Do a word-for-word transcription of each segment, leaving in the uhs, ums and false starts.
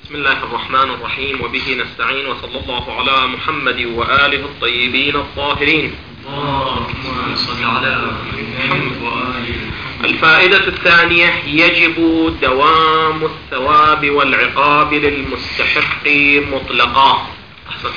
بسم الله الرحمن الرحيم، وبه نستعين، وصلى الله على محمد وآله الطيبين الطاهرين. اللهم صل على محمد وآله. الفائدة الثانية: يجب دوام الثواب والعقاب للمستحق مطلقا. أحسن.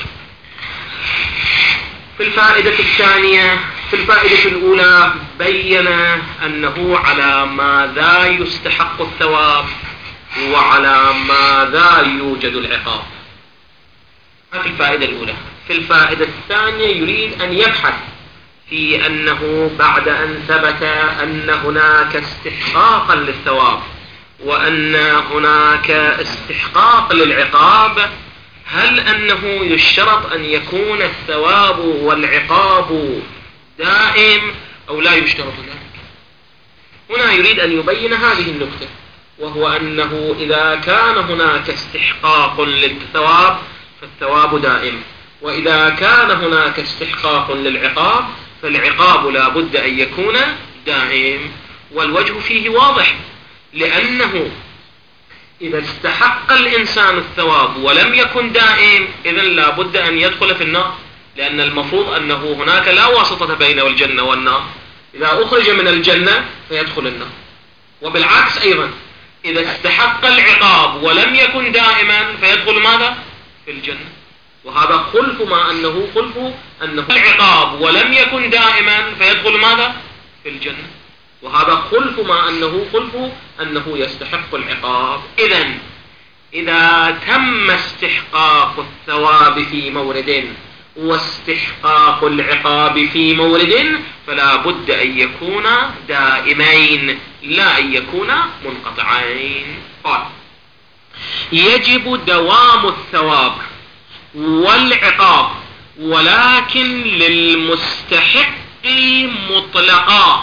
في الفائدة الثانية في الفائدة الأولى بين أنه على ماذا يستحق الثواب وعلى ماذا يوجد العقاب. هذه الفائدة الأولى. في الفائدة الثانية يريد أن يبحث في أنه بعد أن ثبت أن هناك استحقاقا للثواب وأن هناك استحقاق للعقاب، هل أنه يشترط أن يكون الثواب والعقاب دائم أو لا يشترط ذلك؟ هنا يريد أن يبين هذه النقطة، وهو أنه إذا كان هناك استحقاق للثواب فالثواب دائم، وإذا كان هناك استحقاق للعقاب فالعقاب لا بد أن يكون دائم. والوجه فيه واضح، لأنه إذا استحق الإنسان الثواب ولم يكن دائم إذن لا بد أن يدخل في النار، لأن المفروض أنه هناك لا واسطة بين الجنة والنار، إذا أخرج من الجنة فيدخل النار. وبالعكس أيضا، إذا استحق العقاب ولم يكن دائما فيدخل ماذا؟ في الجنة. وهذا خلف ما أنه خلف أنه العقاب ولم يكن دائما فيدخل ماذا؟ في الجنة. وهذا خلف ما أنه خلف أنه يستحق العقاب. إذن إذا تم استحقاق الثواب في مورد واستحقاق العقاب في مورد فلا بد أن يكون دائمين لا أن يكون منقطعين. قال: يجب دوام الثواب والعقاب ولكن للمستحق مطلقا.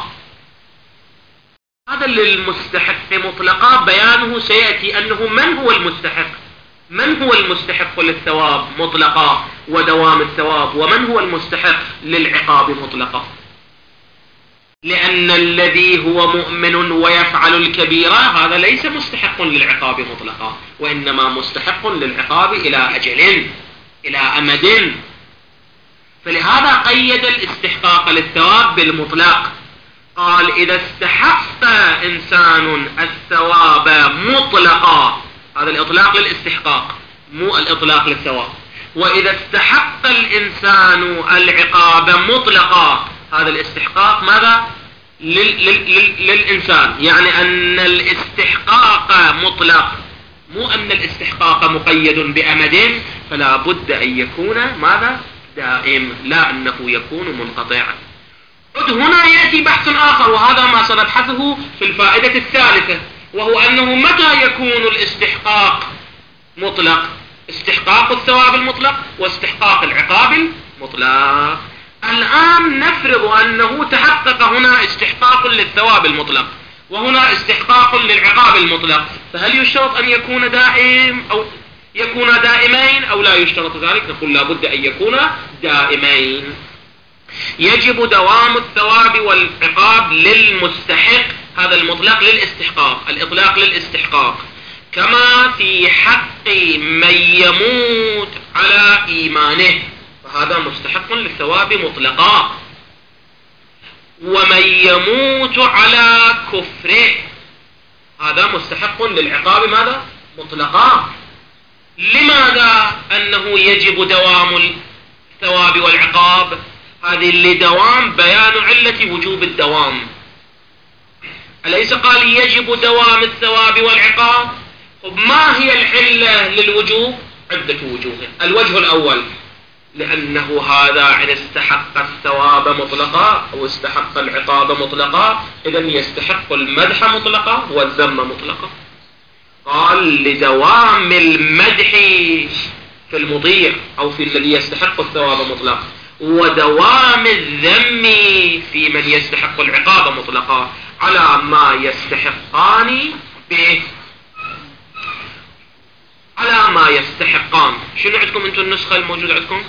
هذا للمستحق مطلقا بيانه سيأتي، أنه من هو المستحق من هو المستحق للثواب مطلقا ودوام الثواب، ومن هو المستحق للعقاب مطلقا. لأن الذي هو مؤمن ويفعل الكبيرة هذا ليس مستحق للعقاب مطلقا، وإنما مستحق للعقاب إلى أجل إلى أمد. فلهذا قيد الاستحقاق للثواب بالمطلق. قال: إذا استحق إنسان الثواب مطلقا، هذا الإطلاق للاستحقاق مو الإطلاق للثواب. وإذا استحق الإنسان العقاب مطلقا، هذا الاستحقاق ماذا؟ لل لل لل للإنسان، يعني أن الاستحقاق مطلق، مو أن الاستحقاق مقيد بأمد، فلا بد أن يكون ماذا؟ دائم، لا أنه يكون منقطع. هنا يأتي بحث آخر، وهذا ما سنبحثه في الفائدة الثالثة، وهو أنه متى يكون الاستحقاق مطلق؟ استحقاق الثواب المطلق واستحقاق العقاب المطلق. الآن نفرض أنه تحقق هنا استحقاق للثواب المطلق وهنا استحقاق للعقاب المطلق، فهل يشترط أن يكون دائم أو يكون دائمين أو لا يشترط ذلك؟ نقول لا بد أن يكون دائمين. يجب دوام الثواب والعقاب للمستحق، هذا المطلق للاستحقاق، الإطلاق للاستحقاق، كما في حق من يموت على إيمانه، فهذا مستحق للثواب مطلقا. ومن يموت على كفره هذا مستحق للعقاب ماذا؟ مطلقا. لماذا أنه يجب دوام الثواب والعقاب؟ هذه لدوام بيان علة وجوب الدوام. أليس قال يجب دوام الثواب والعقاب؟ ما هي العلة للوجوب؟ عدة وجوه. الوجه الأول لأنه هذا إن استحق الثواب مطلقا أو استحق العقاب مطلقا إذن يستحق المدح مطلقا والذم مطلقا. قال لدوام المدح في المطيع أو في الذي يستحق الثواب مطلقا، ودوام الذم في من يستحق العقاب مطلقا، على ما يستحقان به على ما يستحقان. شنو عندكم انتم النسخة الموجودة عندكم؟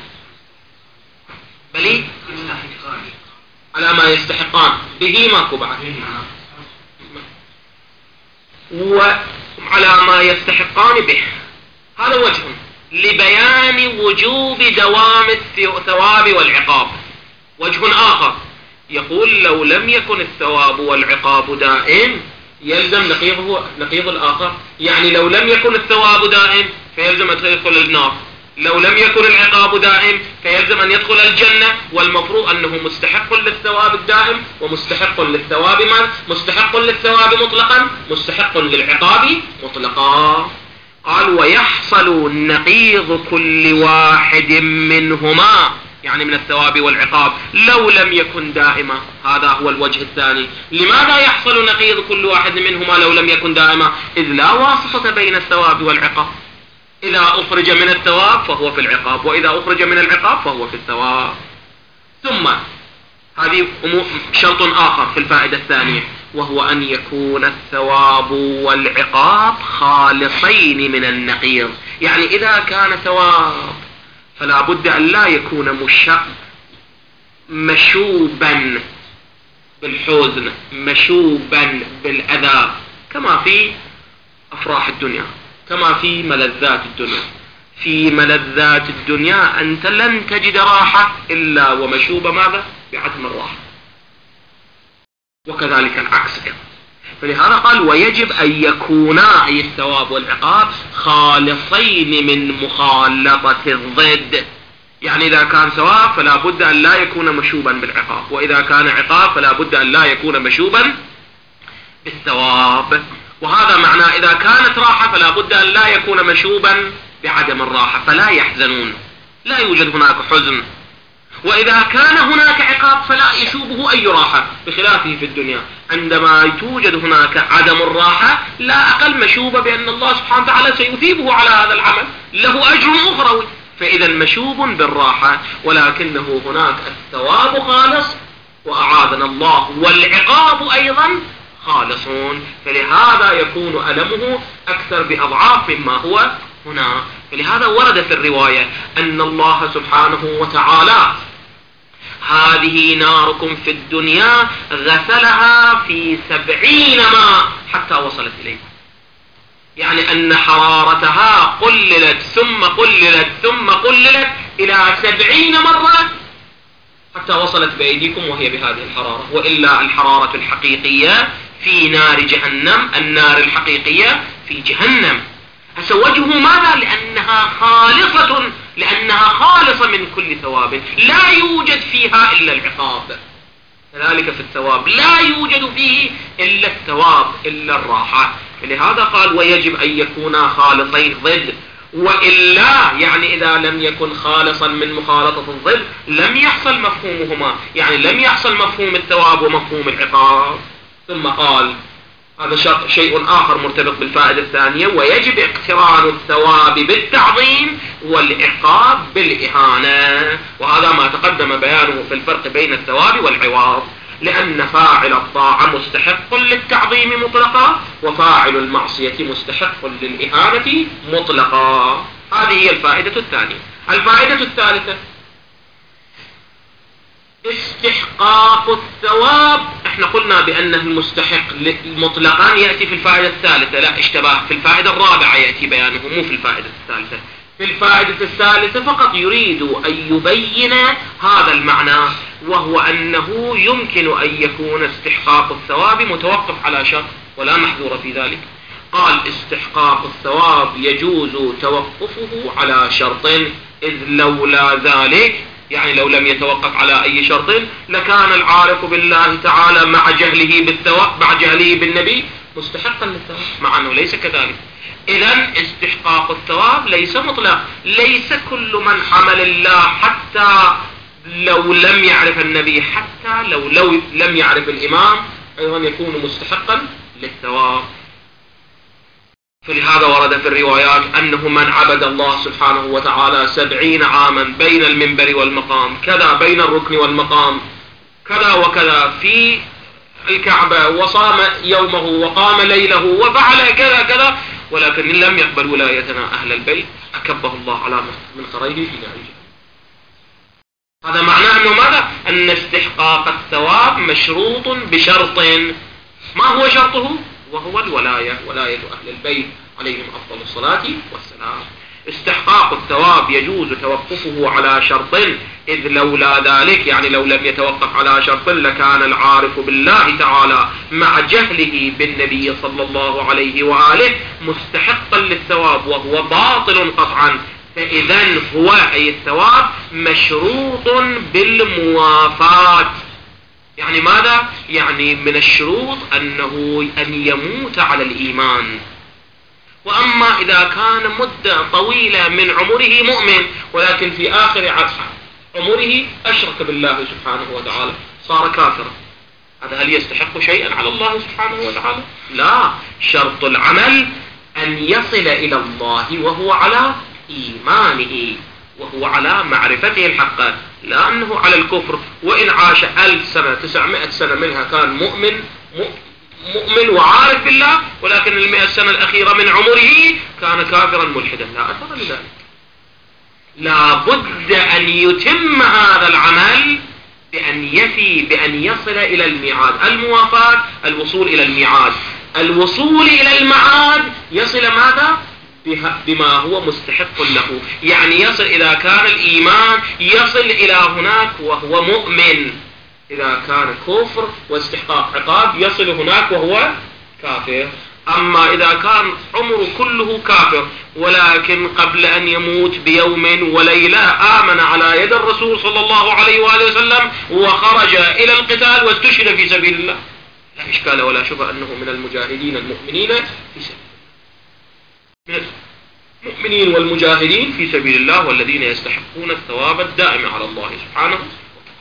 بلي على ما يستحقان به ماكو بعد، وعلى ما يستحقان به. هذا وجه لبيان وجوب دوام الثواب والعقاب. وجه آخر يقول لو لم يكن الثواب والعقاب دائم يلزم نقيضه نقيض الآخر، يعني لو لم يكن الثواب دائم فيلزم أن يدخل النار، لو لم يكن العقاب دائم فيلزم أن يدخل الجنة، والمفروض أنه مستحق للثواب الدائم ومستحق للثواب ما مستحق للثواب مطلقا مستحق للعقاب مطلقا. قال ويحصل نقيض كل واحد منهما، يعني من الثواب والعقاب لو لم يكن دائما. هذا هو الوجه الثاني. لماذا يحصل نقيض كل واحد منهما لو لم يكن دائما؟ إذ لا واسطة بين الثواب والعقاب. إذا أخرج من الثواب فهو في العقاب، وإذا أخرج من العقاب فهو في الثواب. ثم هذه شرط آخر في الفائدة الثانية، وهو أن يكون الثواب والعقاب خالصين من النقيض. يعني إذا كان ثواب فلا بد أن لا يكون مشوبا بالحزن مشوبا بالأذى، كما في أفراح الدنيا، كما في ملذات الدنيا. في ملذات الدنيا أنت لن تجد راحة إلا ومشوبة ماذا؟ بعدم الراحة، وكذلك العكس. فلهذا قال ويجب أن يكونا أي الثواب والعقاب خالصين من مخالطة الضد. يعني إذا كان ثواب فلا بد أن لا يكون مشوبا بالعقاب، وإذا كان عقاب فلا بد أن لا يكون مشوبا بالثواب. وهذا معناه إذا كانت راحة فلا بد أن لا يكون مشوبا بعدم الراحة، فلا يحزنون، لا يوجد هناك حزن. وإذا كان هناك عقاب فلا يشوبه أي راحة، بخلافه في الدنيا عندما توجد هناك عدم الراحة لا أقل مشوبة بأن الله سبحانه وتعالى سيثيبه على هذا العمل، له أجر أخروي، فإذا مشوب بالراحة. ولكنه هناك الثواب خالص وأعاذنا الله، والعقاب أيضا خالصون، فلهذا يكون ألمه أكثر بأضعاف مما هو هنا. فلهذا ورد في الرواية أن الله سبحانه وتعالى هذه ناركم في الدنيا غسلها في سبعين ماء حتى وصلت إليكم، يعني أن حرارتها قللت ثم قللت ثم قللت إلى سبعين مرة حتى وصلت بأيديكم وهي بهذه الحرارة. وإلا الحرارة الحقيقية في نار جهنم، النار الحقيقية في جهنم. هسه وجهه ماذا؟ لأنها خالصة، لأنها خالصة من كل ثواب، لا يوجد فيها إلا العقاب. كذلك في الثواب لا يوجد فيه إلا الثواب إلا الراحة. لهذا قال ويجب أن يكونا خالصين ضد، وإلا يعني إذا لم يكن خالصا من مخالطة الضد لم يحصل مفهومهما، يعني لم يحصل مفهوم الثواب ومفهوم العقاب. ثم قال هذا شيء آخر مرتبط بالفائدة الثانية، ويجب اقتران الثواب بالتعظيم والعقاب بالإهانة. وهذا ما تقدم بيانه في الفرق بين الثواب والعوض، لأن فاعل الطاعة مستحق للتعظيم مطلقا، وفاعل المعصية مستحق للإهانة مطلقا. هذه هي الفائدة الثانية. الفائدة الثالثة استحقاق الثواب. احنا قلنا بأنه المستحق مطلقا يأتي في الفائدة الثالثة، لا اشتباه، في الفائدة الرابعة يأتي بيانه مو في الفائدة الثالثة. في الفائدة الثالثة فقط يريد أن يبين هذا المعنى، وهو أنه يمكن أن يكون استحقاق الثواب متوقف على شرط ولا محذور في ذلك. قال استحقاق الثواب يجوز توقفه على شرط، إذ لولا ذلك يعني لو لم يتوقف على أي شرط لكان العارف بالله تعالى مع جهله بالثواب مع جهله بالنبي مستحقا للثواب، مع أنه ليس كذلك. إذن استحقاق الثواب ليس مطلق، ليس كل من عمل الله حتى لو لم يعرف النبي، حتى لو, لو لم يعرف الإمام أيضا يكون مستحقا للثواب. فلهذا ورد في الروايات أنه من عبد الله سبحانه وتعالى سبعين عاما بين المنبر والمقام، كذا بين الركن والمقام، كذا وكذا في الكعبة، وصام يومه وقام ليله وفعل كذا كذا، ولكن لم يقبل ولايتنا أهل البيت أكبه الله على منخريه في نار جهنم. هذا معناه أنه ماذا؟ أن استحقاق الثواب مشروط بشرط. ما هو شرطه؟ وهو الولاية، ولاية أهل البيت عليهم أفضل الصلاة والسلام. استحقاق الثواب يجوز توقفه على شرط، إذ لولا ذلك يعني لو لم يتوقف على شرط لكان العارف بالله تعالى مع جهله بالنبي صلى الله عليه وآله مستحقا للثواب وهو باطل قطعا. فإذا هو أي الثواب مشروط بالموافاة. يعني ماذا؟ يعني من الشروط أنه أن يموت على الإيمان. وأما إذا كان مدة طويلة من عمره مؤمن ولكن في آخر عمره أشرك بالله سبحانه وتعالى صار كافرا، هذا هل يستحق شيئا على الله سبحانه وتعالى؟ لا، شرط العمل أن يصل إلى الله وهو على إيمانه وهو على معرفته الحقة، لا أنه على الكفر، وإن عاش ألف سنة تسعمائة سنة منها كان مؤمن مؤمن وعارف بالله، ولكن المئة سنة الأخيرة من عمره كان كافرا ملحدا، لا أثر لذلك. لا بد أن يتم هذا العمل بأن يفي بأن يصل إلى الميعاد. الموافاة الوصول إلى الميعاد، الوصول إلى الميعاد يصل ماذا؟ بما هو مستحق له، يعني يصل إذا كان الإيمان يصل إلى هناك وهو مؤمن، إذا كان كفر واستحقاق عقاب يصل هناك وهو كافر. أما إذا كان عمره كله كافر ولكن قبل أن يموت بيوم وليلة آمن على يد الرسول صلى الله عليه وآله وسلم وخرج إلى القتال واستشهد في سبيل الله، لا إشكال ولا شبه أنه من المجاهدين المؤمنين في سبيل من المؤمنين والمجاهدين في سبيل الله والذين يستحقون الثواب الدائم على الله سبحانه وتعالى.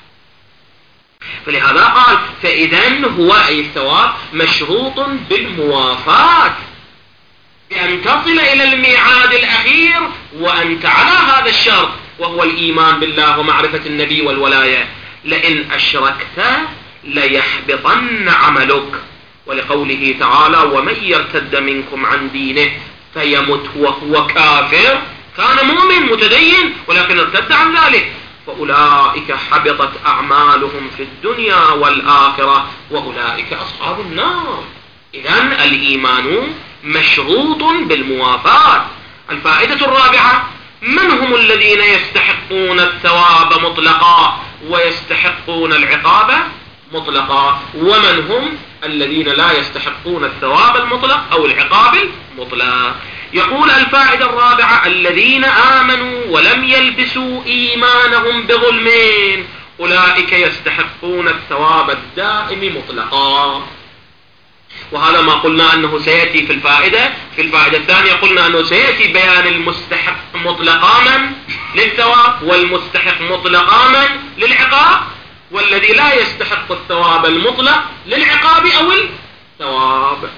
فلهذا قال فإذا هو أي الثواب مشروط بالموافاة، بأن تصل إلى الميعاد الأخير وأنت على هذا الشرط وهو الإيمان بالله ومعرفة النبي والولاية. لئن أشركت ليحبطن عملك، ولقوله تعالى ومن يرتد منكم عن دينه فيمت وهو كافر، كان مؤمن متدين ولكن ارتد عن ذلك، فأولئك حبطت أعمالهم في الدنيا والآخرة وأولئك أصحاب النار. إذن الإيمان مشروط بالموافاة. الفائدة الرابعة: من هم الذين يستحقون الثواب مطلقا ويستحقون العقاب مطلقا، ومن هم الذين لا يستحقون الثواب المطلق أو العقاب المطلق؟ يقول الفائدة الرابعة: الذين آمنوا ولم يلبسوا إيمانهم بظلم أولئك يستحقون الثواب الدائم مطلقا. وهذا ما قلنا أنه سيأتي في الفائدة في الفائدة الثانية، قلنا أنه سيأتي بيان المستحق مطلقا للثواب والمستحق مطلقا للعقاب، والذي لا يستحق الثواب المطلق للعقاب أو الثواب.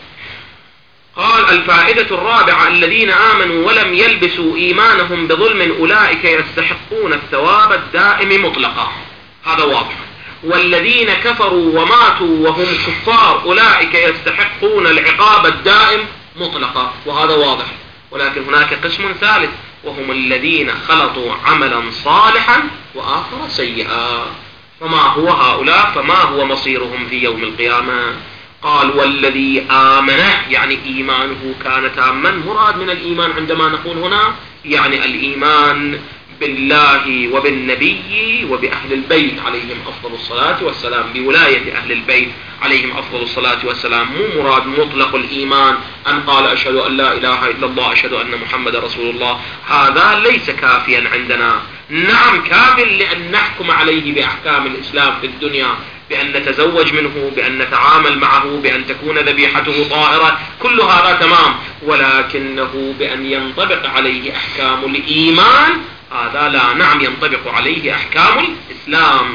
قال الفائدة الرابعة: الذين آمنوا ولم يلبسوا إيمانهم بظلم أولئك يستحقون الثواب الدائم مطلقا، هذا واضح. والذين كفروا وماتوا وهم كفار أولئك يستحقون العقاب الدائم مطلقا، وهذا واضح. ولكن هناك قسم ثالث وهم الذين خلطوا عملا صالحا وآخر سيئا، فما هو هؤلاء؟ فما هو مصيرهم في يوم القيامة؟ قال والذي آمن يعني إيمانه كان تاما. مراد من الإيمان عندما نقول هنا يعني الإيمان بالله وبالنبي وبأهل البيت عليهم أفضل الصلاة والسلام، بولاية أهل البيت عليهم أفضل الصلاة والسلام. مو مراد مطلق الإيمان أن قال أشهد أن لا إله إلا الله أشهد أن محمد رسول الله، هذا ليس كافيا عندنا. نعم كافٍ لأن نحكم عليه بأحكام الإسلام في الدنيا، بأن نتزوج منه، بأن نتعامل معه، بأن تكون ذبيحته طاهرة، كل هذا تمام، ولكنه بأن ينطبق عليه أحكام الإيمان هذا لا. نعم ينطبق عليه أحكام الإسلام.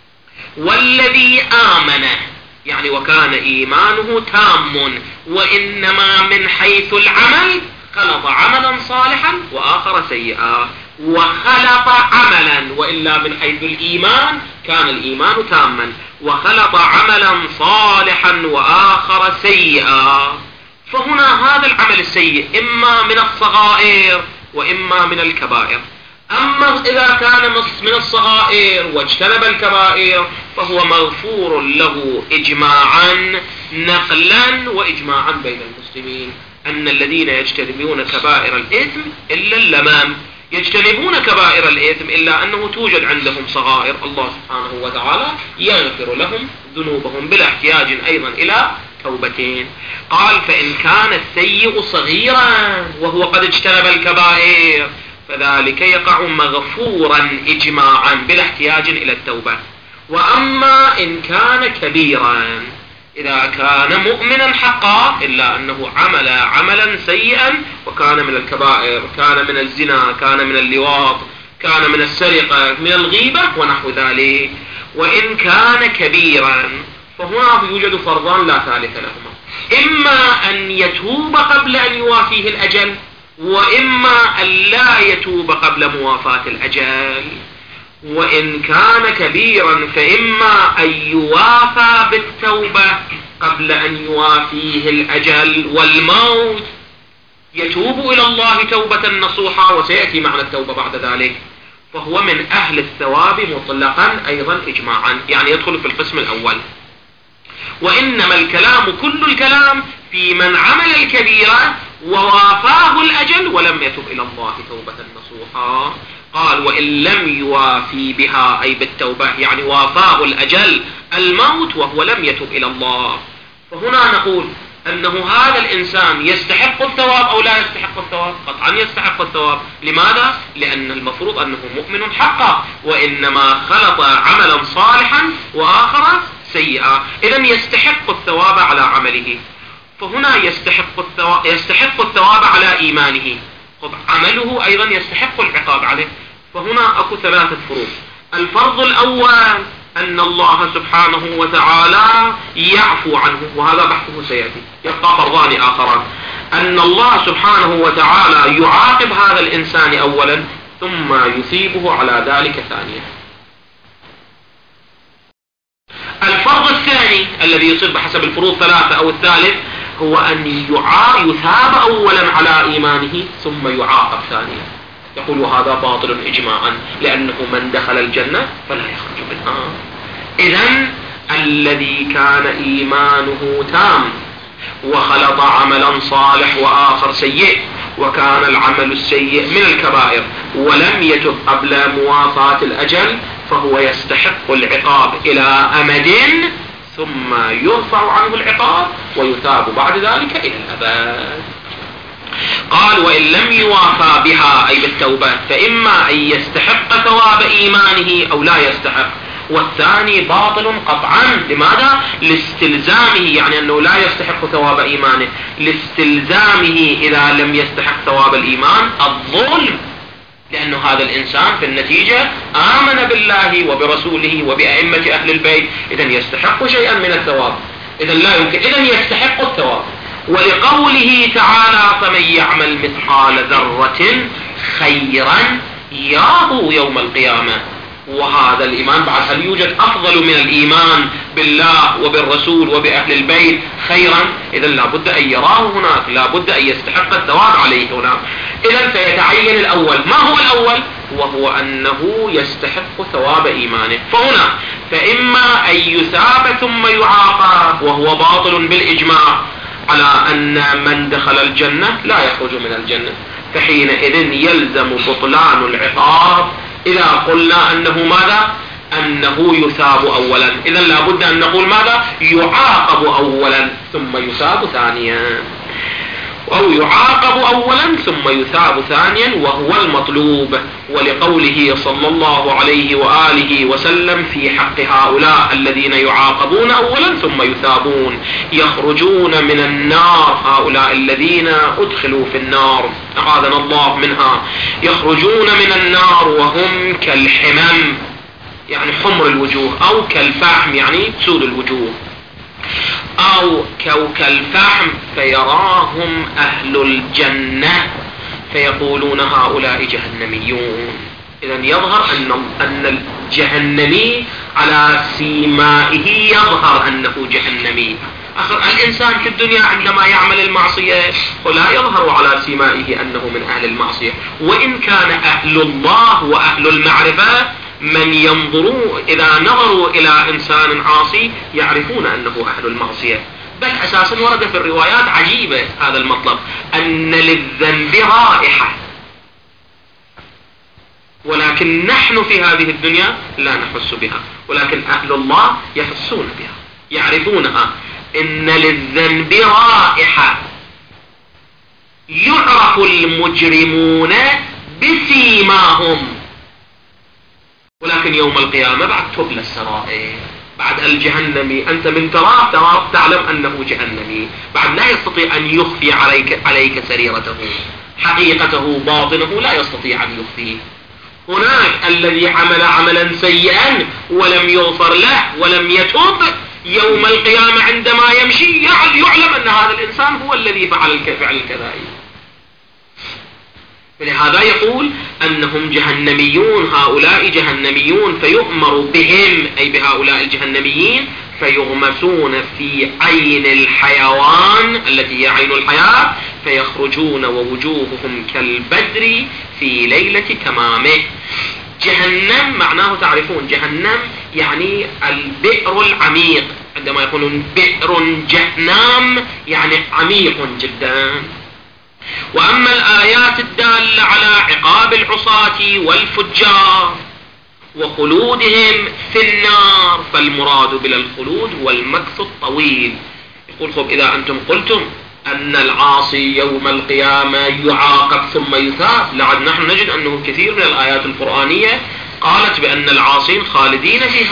والذي آمن يعني وكان إيمانه تام، وإنما من حيث العمل خلط عملا صالحا وآخر سيئا، وخلط عملا، وإلا من حيث الإيمان كان الإيمان تاما، وخلط عملا صالحا وآخر سيئا. فهنا هذا العمل السيء إما من الصغائر وإما من الكبائر. أما إذا كان من الصغائر واجتنب الكبائر فهو مغفور له إجماعا نقلا وإجماعا بين المسلمين. أن الذين يجتنبون كبائر الإثم إلا اللمام، يجتنبون كبائر الإثم إلا أنه توجد عندهم صغائر، الله سبحانه وتعالى يغفر لهم ذنوبهم بلا احتياج أيضا إلى توبتين. قال فإن كان السيء صغيرا وهو قد اجتنب الكبائر فذلك يقع مغفورا إجماعا بلا احتياج إلى التوبة. وأما إن كان كبيرا، إذا كان مؤمنا حقا إلا أنه عمل عملا سيئا وكان من الكبائر، كان من الزنا، كان من اللواط، كان من السرقة، من الغيبة ونحو ذلك، وإن كان كبيرا فهنا يوجد فرضان لا ثالث لهما، إما أن يتوب قبل أن يوافيه الأجل، وإما أن لا يتوب قبل موافاة الأجل. وإن كان كبيرا فإما أن يوافى بالتوبة قبل أن يوافيه الأجل والموت، يتوب إلى الله توبة نصوحة، وسيأتي معنى التوبة بعد ذلك، فهو من أهل الثواب مطلقا أيضا إجماعا، يعني يدخل في القسم الأول. وإنما الكلام كل الكلام في من عمل الكبيرة ووافاه الأجل ولم يتب إلى الله توبة نصوحا. قال وإن لم يوافي بها أي بالتوبة، يعني وافاه الأجل الموت وهو لم يتب إلى الله، فهنا نقول أنه هذا الإنسان يستحق الثواب أو لا يستحق الثواب؟ قطعا يستحق الثواب. لماذا؟ لأن المفروض أنه مؤمن حقا، وإنما خلط عملا صالحا وآخر سيئا، إذن يستحق الثواب على عمله. فهنا يستحق الثواب, يستحق الثواب على إيمانه، عمله أيضا يستحق العقاب عليه. فهنا أكو ثلاثة فروض. الفرض الأول أن الله سبحانه وتعالى يعفو عنه، وهذا بحثه سيأتي، يبقى فرضان آخران. أن الله سبحانه وتعالى يعاقب هذا الإنسان أولا ثم يثيبه على ذلك ثانيا. الفرض الثاني الذي يصير بحسب الفروض ثلاثة أو الثالث هو أن يثاب أولا على إيمانه ثم يعاقب ثانيا. يقول هذا باطل إجماعا، لأنه من دخل الجنة فلا يخرج منها. إذن الذي كان إيمانه تام وخلط عملا صالح وآخر سيء، وكان العمل السيء من الكبائر ولم يتب قبل موافاة الأجل، فهو يستحق العقاب إلى أمد ثم يرفع عنه العقاب ويثاب بعد ذلك إلى الأبد. قال وإن لم يوافى بها أي بالتوبة فإما أن يستحق ثواب إيمانه أو لا يستحق، والثاني باطل قطعا. لماذا؟ لاستلزامه، يعني أنه لا يستحق ثواب إيمانه، لاستلزامه إذا لم يستحق ثواب الإيمان الظلم، لأن هذا الإنسان في النتيجة آمن بالله وبرسوله وبأئمة أهل البيت، إذن يستحق شيئا من الثواب، إذن لا يمكن، إذن يستحق الثواب. ولقوله تعالى فمن يعمل مثقال ذرة خيرا يره يوم القيامة. وهذا الإيمان بعد هل يوجد أفضل من الإيمان بالله وبالرسول وبأهل البيت خيرا؟ إذن لابد أن يراه هناك، لابد أن يستحق الثواب عليه هناك. إذن سيتعين الأول. ما هو الأول؟ وهو أنه يستحق ثواب إيمانه. فهنا فإما أن يثاب ثم يعاقب، وهو باطل بالإجماع على أن من دخل الجنة لا يخرج من الجنة، فحينئذ يلزم بطلان العقاب إذا قلنا أنه ماذا؟ أنه يثاب أولا. إذن لابد أن نقول ماذا؟ يعاقب أولا ثم يثاب ثانيا، أو يعاقب أولا ثم يثاب ثانيا، وهو المطلوب. ولقوله صلى الله عليه وآله وسلم في حق هؤلاء الذين يعاقبون أولا ثم يثابون يخرجون من النار، هؤلاء الذين أدخلوا في النار أعاذنا الله منها، يخرجون من النار وهم كالحمم، يعني حمر الوجوه، أو كالفحم يعني سود الوجوه، أو كالفحم، فيراهم أهل الجنة فيقولون هؤلاء جهنميون. إذن يظهر أن أن الجهنمي على سيمائه يظهر أنه جهنمي. آخر الإنسان في الدنيا عندما يعمل المعصية ولا يظهر على سيمائه أنه من أهل المعصية، وإن كان أهل الله وأهل المعرفة من ينظروا إذا نظروا إلى إنسان عاصي يعرفون أنه أهل المعصية، بل أساسا ورد في الروايات عجيبة هذا المطلب، أن للذنب رائحة، ولكن نحن في هذه الدنيا لا نحس بها، ولكن أهل الله يحسون بها يعرفونها. إن للذنب رائحة يعرف المجرمون بسيماهم، ولكن يوم القيامة بعد تبلى السرائر، بعد الجهنمي أنت من تراه تراه تعلم أنه جهنمي، بعد لا يستطيع أن يخفي عليك, عليك سريرته، حقيقته باطنه لا يستطيع أن يخفيه. هناك الذي عمل عملا سيئا ولم يغفر له ولم يتوب، يوم القيامة عندما يمشي يعلم أن هذا الإنسان هو الذي فعل الفعل الكبائر. فلهذا يقول أنهم جهنميون، هؤلاء جهنميون، فيؤمر بهم أي بهؤلاء الجهنميين فيغمسون في عين الحيوان التي هي عين الحياة، فيخرجون ووجوههم كالبدر في ليلة تمامه. جهنم معناه تعرفون، جهنم يعني البئر العميق، عندما يقولون بئر جهنم يعني عميق جدا. وأما الآيات الدالة على عقاب العصاة والفجار وخلودهم في النار، فالمراد بلا الخلود هو المكث الطويل. يقول خب إذا أنتم قلتم أن العاصي يوم القيامة يعاقب ثم يثاب، لعد نحن نجد أنه كثير من الآيات القرآنية قالت بأن العاصين خالدين فيها.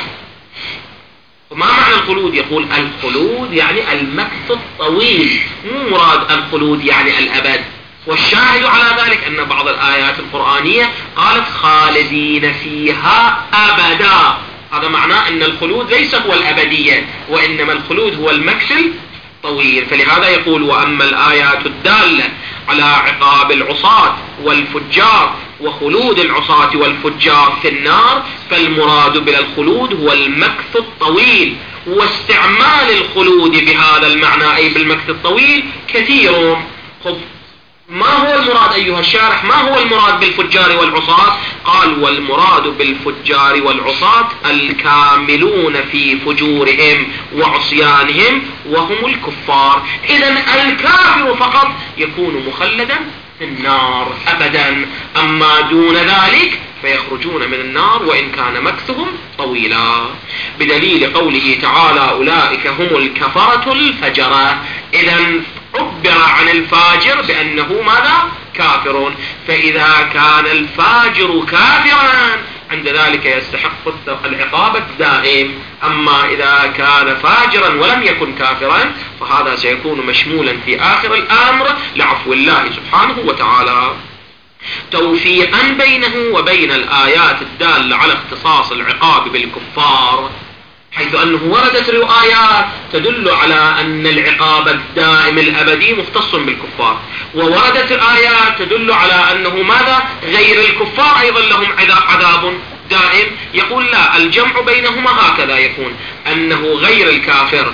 وما معنى الخلود؟ يقول الخلود يعني المكث الطويل، مو مراد الخلود يعني الأبد. والشاهد على ذلك أن بعض الآيات القرآنية قالت خالدين فيها أبدا، هذا معناه أن الخلود ليس هو الأبدية، وإنما الخلود هو المكث طويل. فلهذا يقول وأما الآيات الدالة على عقاب العصاة والفجار وخلود العصاة والفجار في النار، فالمراد بلا الخلود هو المكث الطويل. واستعمال الخلود بهذا المعنى أي بالمكث الطويل كثير. خب ما هو المراد أيها الشارح؟ ما هو المراد بالفجار والعصاة؟ قال والمراد بالفجار والعصاة الكاملون في فجورهم وعصيانهم وهم الكفار. إذن الكافر فقط يكون مخلدا في النار أبدا، أما دون ذلك فيخرجون من النار وإن كان مكثهم طويلا، بدليل قوله تعالى أولئك هم الكفرة الفجرة. إذن عبر عن الفاجر بأنه ماذا؟ كافر. فإذا كان الفاجر كافرا عند ذلك يستحق العقاب الدائم، أما إذا كان فاجرا ولم يكن كافرا فهذا سيكون مشمولا في آخر الأمر لعفو الله سبحانه وتعالى، توفيقا بينه وبين الآيات الدالة على اختصاص العقاب بالكفار، حيث أنه وردت روايات تدل على أن العقاب الدائم الأبدي مختص بالكفار، ووردت آيات تدل على أنه ماذا؟ غير الكفار أيضا لهم عذاب دائم. يقول لا، الجمع بينهما هكذا يكون أنه غير الكافر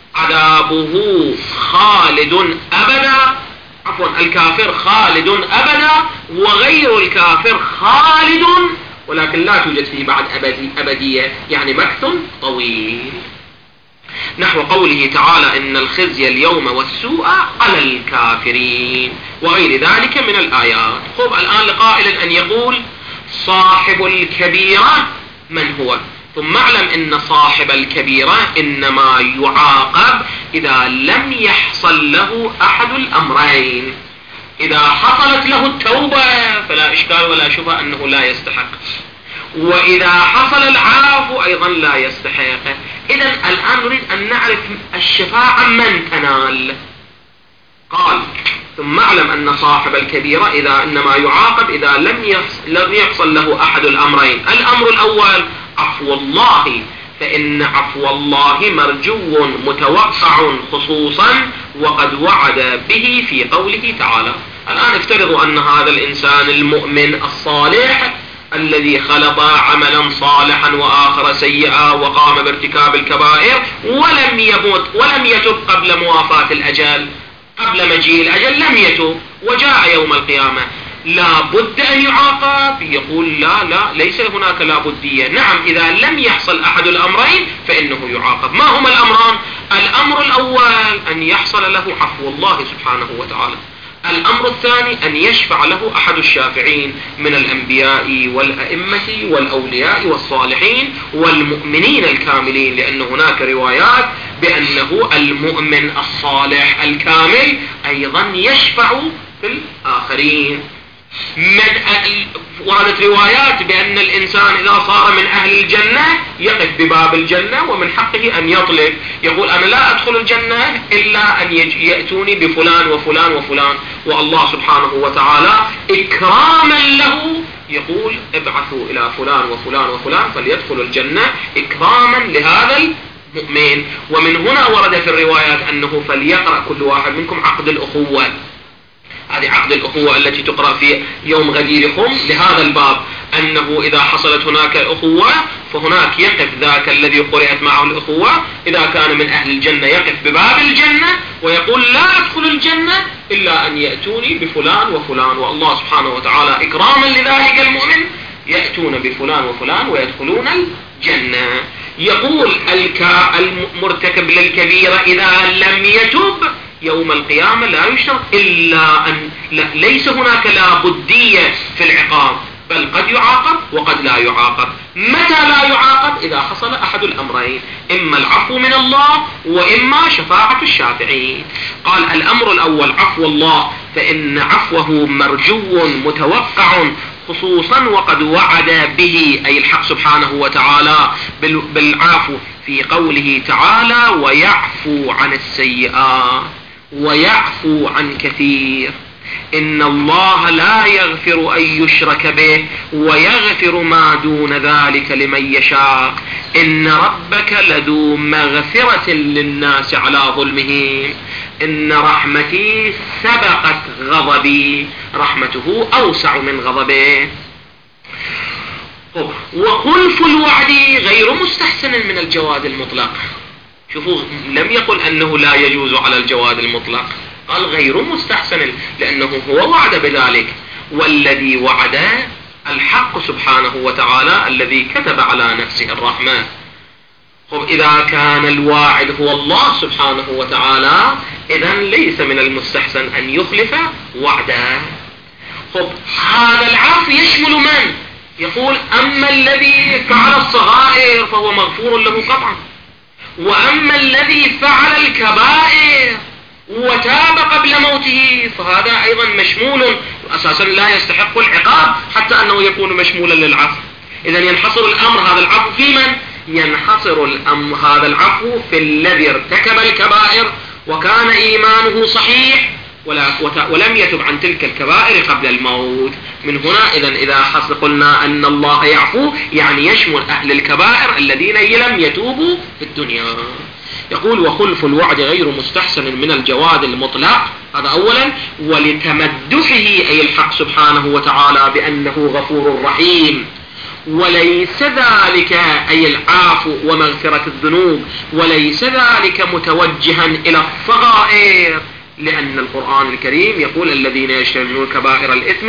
عذابه خالد أبدا، عفوا الكافر خالد أبدا، وغير الكافر خالد ولكن لا توجد فيه بعد أبدي أبدية، يعني مكث طويل. نحو قوله تعالى إن الخزي اليوم والسوء على الكافرين وغير ذلك من الآيات. خب الآن لقائل أن يقول صاحب الكبيرة من هو؟ ثم اعلم إن صاحب الكبيرة إنما يعاقب إذا لم يحصل له أحد الأمرين. إذا حصلت له التوبة فلا إشكال ولا شبهة أنه لا يستحق، وإذا حصل العفو أيضا لا يستحق. إذن الآن نريد أن نعرف الشفاعة من تنال. قال ثم اعلم أن صاحب الكبيرة إذا إنما يعاقب إذا لم يحصل له أحد الأمرين. الأمر الأول عفو الله، فإن عفو الله مرجو متوقع خصوصا وقد وعد به في قوله تعالى. الآن افترضوا أن هذا الإنسان المؤمن الصالح الذي خلط عملا صالحا وآخر سيئا وقام بارتكاب الكبائر ولم يموت ولم يتب قبل موافاة الأجل، قبل مجيء الأجل لم يتب وجاء يوم القيامة، لا بد أن يعاقب، يقول لا لا ليس هناك لا بدية. نعم إذا لم يحصل أحد الأمرين فإنه يعاقب. ما هما الأمران؟ الأمر الأول أن يحصل له عفو الله سبحانه وتعالى. الأمر الثاني أن يشفع له أحد الشافعين من الأنبياء والأئمة والأولياء والصالحين والمؤمنين الكاملين، لأن هناك روايات بأنه المؤمن الصالح الكامل أيضا يشفع في الآخرين. من وردت روايات بأن الإنسان إذا صار من أهل الجنة يقف بباب الجنة ومن حقه أن يطلب، يقول أنا لا أدخل الجنة إلا أن يأتوني بفلان وفلان وفلان، والله سبحانه وتعالى إكراما له يقول ابعثوا إلى فلان وفلان وفلان فليدخلوا الجنة إكراما لهذا المؤمن. ومن هنا ورد في الروايات أنه فليقرأ كل واحد منكم عقد الأخوة، هذه عقد الأخوة التي تقرأ في يوم غدير خم لهذا الباب، أنه إذا حصلت هناك أخوة فهناك يقف ذاك الذي قرأت معه الأخوة إذا كان من أهل الجنة يقف بباب الجنة ويقول لا أدخل الجنة إلا أن يأتوني بفلان وفلان، والله سبحانه وتعالى إكراما لذلك المؤمن يأتون بفلان وفلان ويدخلون الجنة. يقول المرتكب للكبيرة إذا لم يتب يوم القيامة لا يشترط إلا أن لا ليس هناك لا بدية في العقاب، بل قد يعاقب وقد لا يعاقب. متى لا يعاقب؟ إذا حصل أحد الأمرين، إما العفو من الله وإما شفاعة الشافعين. قال الأمر الأول عفو الله، فإن عفوه مرجو متوقع خصوصا وقد وعد به أي الحق سبحانه وتعالى بالعفو في قوله تعالى ويعفو عن السيئات ويعفو عن كثير. إن الله لا يغفر أن يشرك به ويغفر ما دون ذلك لمن يشاء إن ربك لذو مغفرة للناس على ظلمهم إن رحمتي سبقت غضبي، رحمته أوسع من غضبه. وخلف الوعد غير مستحسن من الجواز المطلق. شوفوا لم يقل أنه لا يجوز على الجواز المطلق، قال غير مستحسن لأنه هو وعد بذلك، والذي وعد الحق سبحانه وتعالى الذي كتب على نفسه الرحمة. طب إذا كان الواعد هو الله سبحانه وتعالى إذن ليس من المستحسن أن يخلف وعده. طب هذا العفو يشمل من؟ يقول أما الذي فعل الصغائر فهو مغفور له قطعا، وأما الذي فعل الكبائر وتاب قبل موته فهذا أيضا مشمول، أساسا لا يستحق العقاب حتى أنه يكون مشمولا للعفو. إذن ينحصر الأمر هذا العفو في من؟ ينحصر الأمر هذا العفو في الذي ارتكب الكبائر وكان إيمانه صحيح ولا ولم يتب عن تلك الكبائر قبل الموت. من هنا إذن إذا حصل قلنا أن الله يعفو يعني يشمل أهل الكبائر الذين لم يتوبوا في الدنيا. يقول وخلف الوعد غير مستحسن من الجواد المطلق، هذا أولا، ولتمدحه أي الحق سبحانه وتعالى بأنه غفور رحيم، وليس ذلك أي العفو ومغفرة الذنوب وليس ذلك متوجها إلى الصغائر، لأن القرآن الكريم يقول الذين يجتنبون كبائر الإثم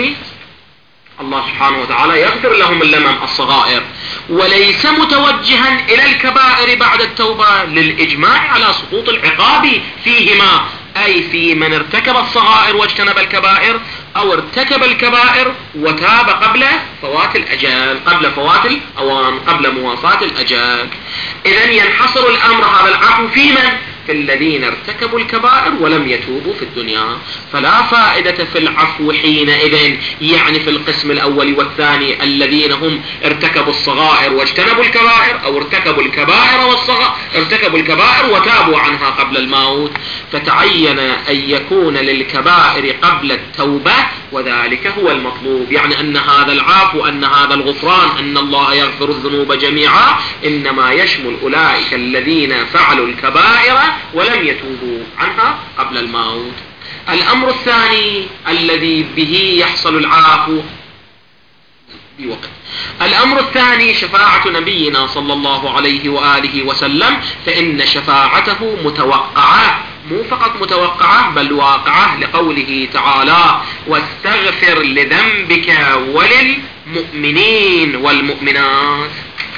الله سبحانه وتعالى يغفر لهم اللمم الصغائر، وليس متوجها إلى الكبائر بعد التوبة للإجماع على سقوط العقاب فيهما، أي في من ارتكب الصغائر واجتنب الكبائر أو ارتكب الكبائر وتاب قبل فوات الأجال قبل فوات الأوان قبل موافاة الأجال. إذن ينحصر الأمر هذا العفو في من؟ في الذين ارتكبوا الكبائر ولم يتوبوا في الدنيا، فلا فائدة في العفو حينئذ، يعني في القسم الأول والثاني الذين هم ارتكبوا الصغائر واجتنبوا الكبائر أو ارتكبوا الكبائر والصغائر ارتكبوا الكبائر وتابوا عنها قبل الموت، فتعين أن يكون للكبائر قبل التوبة وذلك هو المطلوب، يعني أن هذا العفو أن هذا الغفران أن الله يغفر الذنوب جميعا إنما يشمل أولئك الذين فعلوا الكبائر ولم يتوبوا عنها قبل الموت. الأمر الثاني الذي به يحصل العفو بوقت. الأمر الثاني شفاعة نبينا صلى الله عليه وآله وسلم، فإن شفاعته متوقعة مو فقط متوقعة بل واقعة، لقوله تعالى واستغفر لذنبك وللمؤمنين والمؤمنات.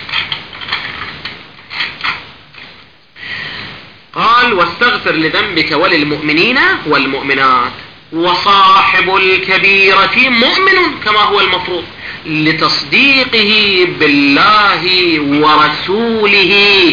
قال واستغفر لذنبك وللمؤمنين والمؤمنات. وصاحب الكبيرة مؤمن كما هو المفروض لتصديقه بالله ورسوله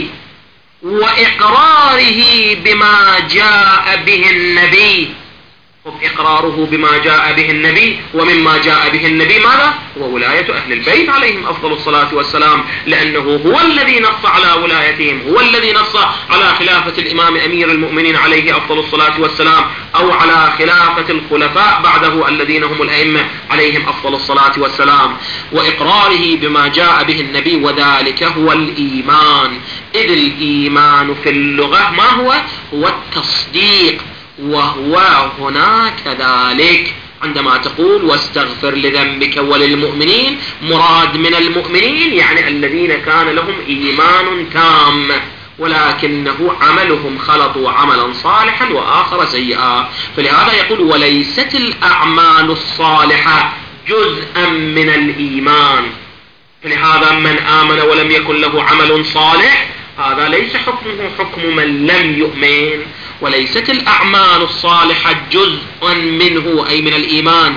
وإقراره بما جاء به النبي. إقراره بما جاء به النبي، ومما جاء به النبي ماذا؟ وولاية أهل البيت عليهم أفضل الصلاة والسلام، لأنه هو الذي نص على ولايتهم، هو الذي نص على خلافة الإمام أمير المؤمنين عليه أفضل الصلاة والسلام، أو على خلافة الخلفاء بعده الذين هم الأئمة عليهم أفضل الصلاة والسلام. وإقراره بما جاء به النبي، وذلك هو الإيمان. إذ الإيمان في اللغة ما هو؟ هو التصديق، وهو هنا كذلك. عندما تقول واستغفر لذنبك وللمؤمنين، مراد من المؤمنين يعني الذين كان لهم إيمان تام ولكنه عملهم خلطوا عملا صالحا وآخر سيئا. فلهذا يقول وليست الأعمال الصالحة جزءا من الإيمان. فلهذا من آمن ولم يكن له عمل صالح هذا ليس حكمه حكم من لم يؤمن. وليست الأعمال الصالحة جزءا منه أي من الإيمان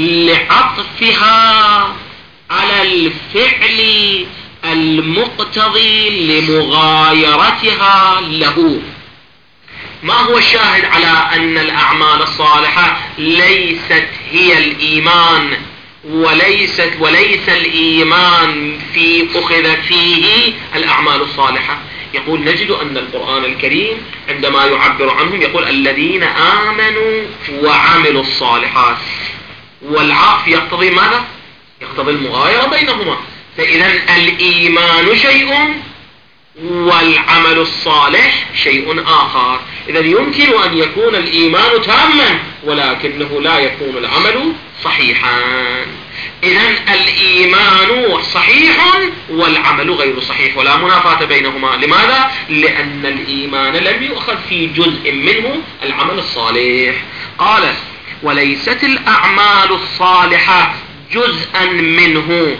لعطفها على الفعل المقتضي لمغايرتها له. ما هو الشاهد على أن الأعمال الصالحة ليست هي الإيمان، وليست وليس الإيمان في أخذ فيه الأعمال الصالحة؟ يقول نجد أن القرآن الكريم عندما يعبر عنهم يقول الذين آمنوا وعملوا الصالحات، والعطف يقتضي ماذا؟ يقتضي المغايرة بينهما. فإذا الإيمان شيء والعمل الصالح شيء آخر. إذا يمكن أن يكون الإيمان تاما ولكنه لا يكون العمل صحيحا. إذا الإيمان صحيح والعمل غير صحيح ولا منافاة بينهما. لماذا؟ لأن الإيمان لم يؤخذ في جزء منه العمل الصالح. قال وليست الأعمال الصالحة جزءا منه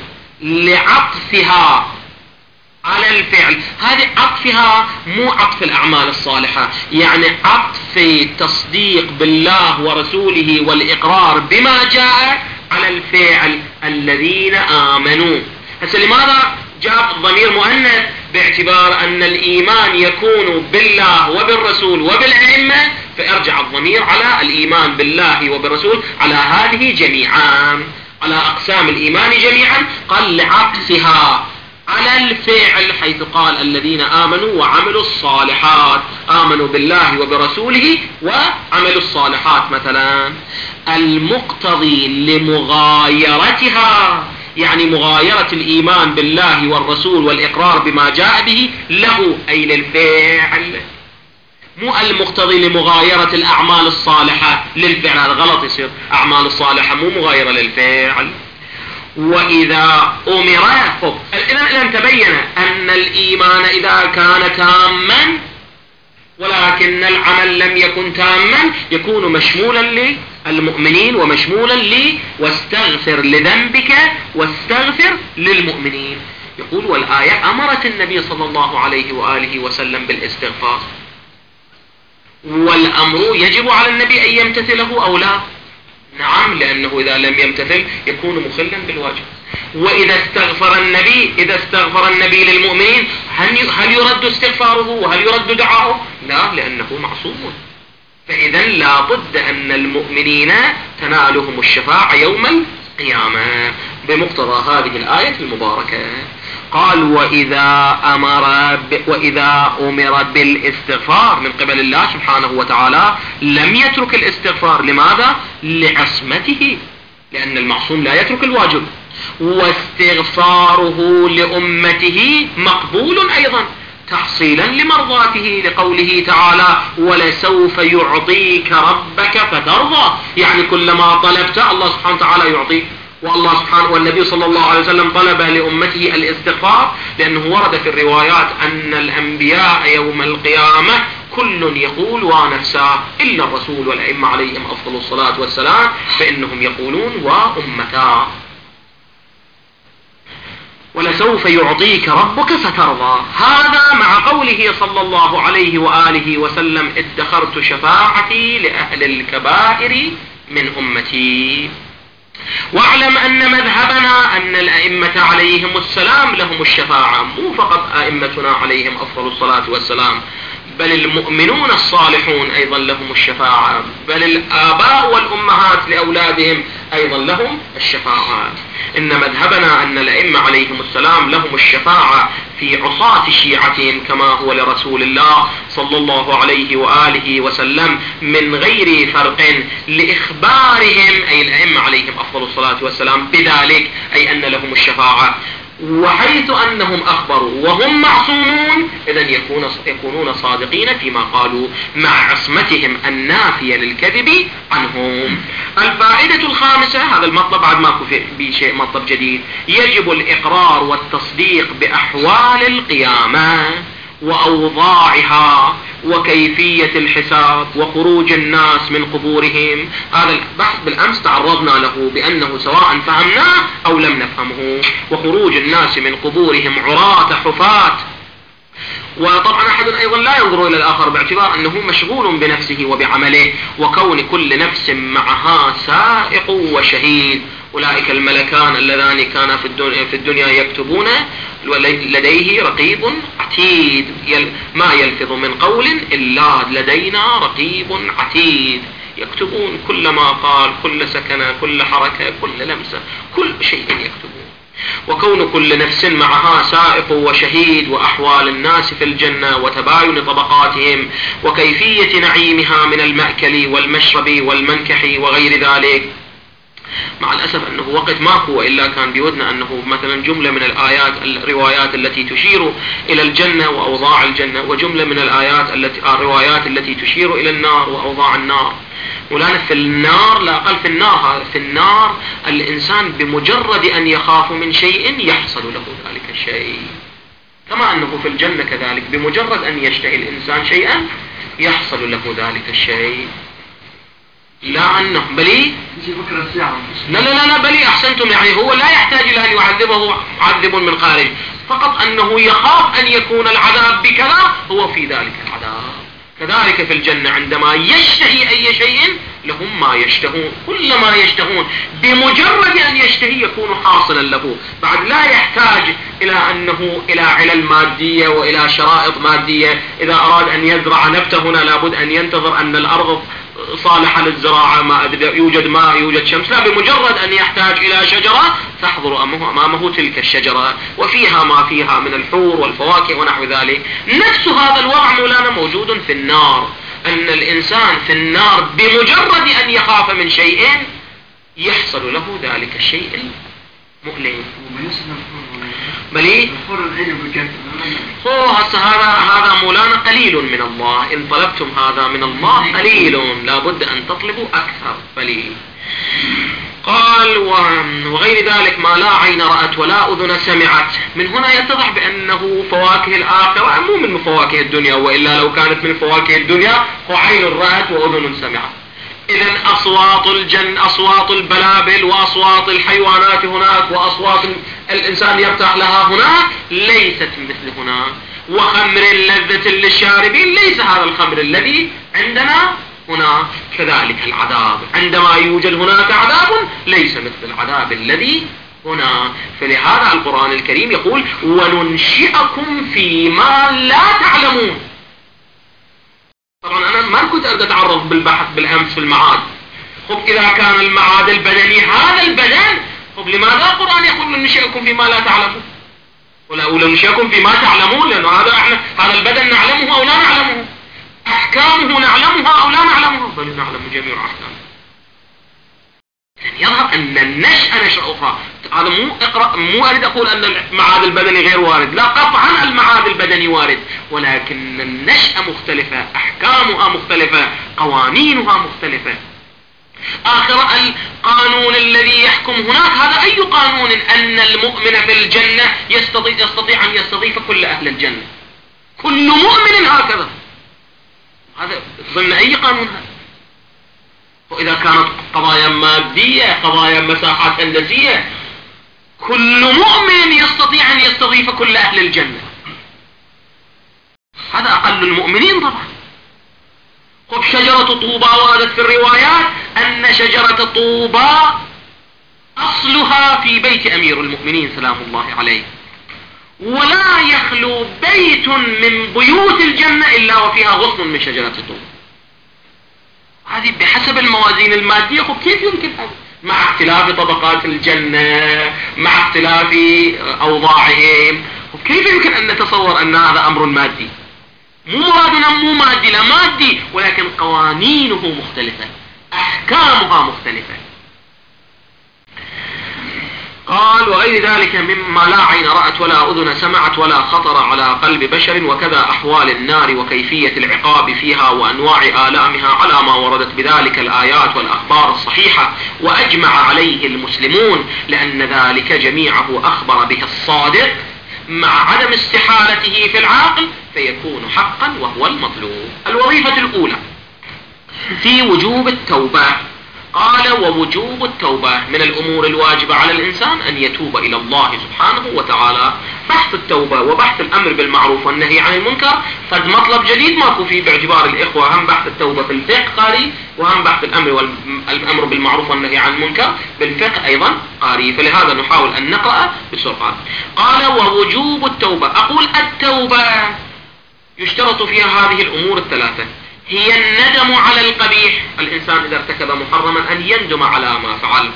لعطفها على الفعل. هذه عطفها مو عطف الأعمال الصالحة، يعني عطف تصديق بالله ورسوله والإقرار بما جاء على الفعل الذين آمنوا. هسه لماذا جاء الضمير مؤنث؟ باعتبار أن الإيمان يكون بالله وبالرسول وبالأئمة، فارجع الضمير على الإيمان بالله وبالرسول على هذه جميعا، على أقسام الإيمان جميعا. قال لعطفها على الفعل حيث قال الذين آمنوا وعملوا الصالحات، آمنوا بالله وبرسوله وعملوا الصالحات مثلا، المقتضي لمغايرتها، يعني مغايرة الإيمان بالله والرسول والإقرار بما جاء به له أي للفعل، مو المقتضي لمغايرة الأعمال الصالحة للفعل. هذا غلط يصير، أعمال الصالحة مو مغايرة للفعل. وإذا أمر، إذا تبين أن الإيمان إذا كان تاما ولكن العمل لم يكن تاما يكون مشمولا للمؤمنين ومشمولا لي واستغفر لذنبك واستغفر للمؤمنين. يقول والآية أمرت النبي صلى الله عليه وآله وسلم بالاستغفار، والأمر يجب على النبي أن يمتثله أو لا؟ نعم، لأنه إذا لم يمتثل يكون مخلا بالواجب. وإذا استغفر النبي إذا استغفر النبي للمؤمنين هل يرد استغفاره وهل يرد دعاؤه؟ لا، لأنه معصوم. فإذا لا بد أن المؤمنين تنالهم الشفاعة يوم القيامة بمقتضى هذه الآية المباركة. قال وإذا أمر ب... وإذا أمر بالاستغفار من قبل الله سبحانه وتعالى لم يترك الاستغفار. لماذا؟ لعصمته، لأن المعصوم لا يترك الواجب. واستغفاره لأمته مقبول أيضا تحصيلا لمرضاته، لقوله تعالى ولسوف يعطيك ربك فترضى، يعني كلما طلبت الله سبحانه وتعالى يعطيك. والله سبحانه والنبي صلى الله عليه وسلم طلب لأمته الاستغفار، لأنه ورد في الروايات أن الأنبياء يوم القيامة كل يقول ونفسه إلا الرسول والأئمة عليهم أفضل الصلاة والسلام فإنهم يقولون وأمتا. ولسوف يعطيك ربك فترضى، هذا مع قوله صلى الله عليه وآله وسلم ادخرت شفاعتي لأهل الكبائر من أمتي. واعلم أن مذهبنا أن الأئمة عليهم السلام لهم الشفاعة، مو فقط أئمتنا عليهم أفضل الصلاة والسلام، بل المؤمنون الصالحون أيضا لهم الشفاعة، بل الآباء والأمهات لأولادهم أيضا لهم الشفاعة. إن مذهبنا أن الأئمة عليهم السلام لهم الشفاعة في عصاة شيعتهم كما هو لرسول الله صلى الله عليه وآله وسلم من غير فرق، لإخبارهم أي الأئمة عليهم أفضل الصلاة والسلام بذلك، أي أن لهم الشفاعة، وحيث أنهم أخبروا وهم معصومون إذن يكونون صادقين فيما قالوا مع عصمتهم النافية للكذب عنهم. الفائدة الخامسة، هذا المطلب بعد ماكو في شيء مطلب جديد، يجب الإقرار والتصديق بأحوال القيامة وأوضاعها وكيفية الحساب وخروج الناس من قبورهم. هذا البحث بالأمس تعرضنا له بأنه سواء فهمناه أو لم نفهمه. وخروج الناس من قبورهم عراة حفاة، وطبعا أحد أيضا لا ينظر إلى الآخر باعتبار أنه مشغول بنفسه وبعمله، وكون كل نفس معها سائق وشهيد. أولئك الملكان اللذان كانا في الدنيا, في الدنيا يكتبون لديه رقيب عتيد، ما يلفظ من قول إلا لدينا رقيب عتيد، يكتبون كل ما قال، كل سكنة، كل حركة، كل لمسة، كل شيء يكتبون. وكون كل نفس معها سائق وشهيد، وأحوال الناس في الجنة وتباين طبقاتهم وكيفية نعيمها من المأكل والمشرب والمنكح وغير ذلك. مع الأسف أنه وقت ماكو، وإلا كان بودنا أنه مثلا جملة من الآيات الروايات التي تشير إلى الجنة وأوضاع الجنة، وجملة من الآيات التي الروايات التي تشير إلى النار وأوضاع النار. ولانا في النار، لا أقل في النار، في النار الإنسان بمجرد أن يخاف من شيء يحصل له ذلك الشيء، كما أنه في الجنة كذلك بمجرد أن يشتهي الإنسان شيئا يحصل له ذلك الشيء. لا أنه بلي لا لا لا بلي أحسنتم، يعني هو لا يحتاج إلى أن يعذبه عذب من خارج، فقط أنه يخاف أن يكون العذاب بكذا هو في ذلك العذاب. كذلك في الجنة عندما يشتهي أي شيء لهم ما يشتهون، كل ما يشتهون بمجرد أن يشتهي يكون حاصلا له، بعد لا يحتاج إلى أنه إلى علل مادية وإلى شرائط مادية. إذا أراد أن يزرع نبتة هنا لابد أن ينتظر أن الأرض صالحة للزراعة، ما يوجد ماء، يوجد شمس، لا، بمجرد أن يحتاج إلى شجرة تحضر أمامه تلك الشجرة وفيها ما فيها من الحور والفواكه ونحو ذلك. نفس هذا الوضع مولانا موجود في النار، أن الإنسان في النار بمجرد أن يخاف من شيء يحصل له ذلك الشيء المؤلم. بلي هو هسه هذا هذا مولانا قليل من الله، إن طلبتم هذا من الله قليل، لابد أن تطلبوا أكثر. بلي قال وغير ذلك ما لا عين رأت ولا أذن سمعت. من هنا يتضح بأنه فواكه الآخرة مو من فواكه الدنيا، وإلا لو كانت من فواكه الدنيا وعين رأت وأذن سمعت. إذن أصوات الجن، أصوات البلابل وأصوات الحيوانات هناك، وأصوات الإنسان يرتاح لها هناك ليست مثل هناك. وخمر لذة للشاربين، ليس هذا الخمر الذي عندنا هنا. كذلك العذاب، عندما يوجد هناك عذاب ليس مثل العذاب الذي هنا. فلهذا القرآن الكريم يقول وننشئكم فيما لا تعلمون. طبعا أنا ما كنت أريد أتعرض بالبحث بالأمس في المعاد. خب إذا كان المعاد البدني هذا البدن، خب لماذا القرآن يقول ننشئكم فيما لا تعلمون؟ ولا ننشئكم فيما تعلمون، لأنه هذا احنا هذا البدن نعلمه أو لا نعلمه، أحكامه نعلمها أو لا نعلمها، بل نعلم جميع أحكامه. يظهر أن النشأة نشأة أخرى. هذا مو اقرأ مو أريد أقول أن المعاد البدني غير وارد، لا، قطعا المعاد البدني وارد، ولكن النشأة مختلفة، أحكامها مختلفة، قوانينها مختلفة. آخر القانون الذي يحكم هناك هذا أي قانون؟ أن المؤمن في الجنة يستطيع, يستطيع أن يستضيف كل أهل الجنة، كل مؤمن هكذا. هذا ضمن أي قانون هذا؟ وإذا كانت قضايا مادية، قضايا مساحات هندسية، كل مؤمن يستطيع أن يستضيف كل أهل الجنة، هذا أقل المؤمنين طبعا. خب شجرة طوبى وردت في الروايات أن شجرة طوبى أصلها في بيت أمير المؤمنين سلام الله عليه، ولا يخلو بيت من بيوت الجنة إلا وفيها غصن من شجرة طوبى. هذه بحسب الموازين المادية. خب كيف يمكن هذا مع اختلاف طبقات الجنة، مع اختلاف أوضاعهم؟ كيف يمكن أن نتصور أن هذا أمر مادي؟ مو مرادنا مو مادي، لا مادي، ولكن قوانينه مختلفة، أحكامها مختلفة. قال وغير ذلك مما لا عين رأت ولا أذن سمعت ولا خطر على قلب بشر، وكذا أحوال النار وكيفية العقاب فيها وأنواع آلامها على ما وردت بذلك الآيات والأخبار الصحيحة وأجمع عليه المسلمون، لأن ذلك جميعه أخبر به الصادق مع عدم استحالته في العقل فيكون حقا وهو المطلوب. الوظيفة الأولى في وجوب التوبة. قال ووجوب التوبة من الأمور الواجبة على الإنسان أن يتوب إلى الله سبحانه وتعالى. بحث التوبة وبحث الأمر بالمعروف والنهي عن المنكر فد مطلب جديد ماكو فيه باعتبار الإخوة، هم بحث التوبة في الفقه قاري، وهم بحث الأمر والأمر بالمعروف والنهي عن المنكر بالفقه أيضا قاري، فلهذا نحاول أن نقرأ بسرعة. قال ووجوب التوبة. أقول التوبة يشترط فيها هذه الأمور الثلاثة، هي الندم على القبيح، الإنسان إذا ارتكب محرما أن يندم على ما فعل،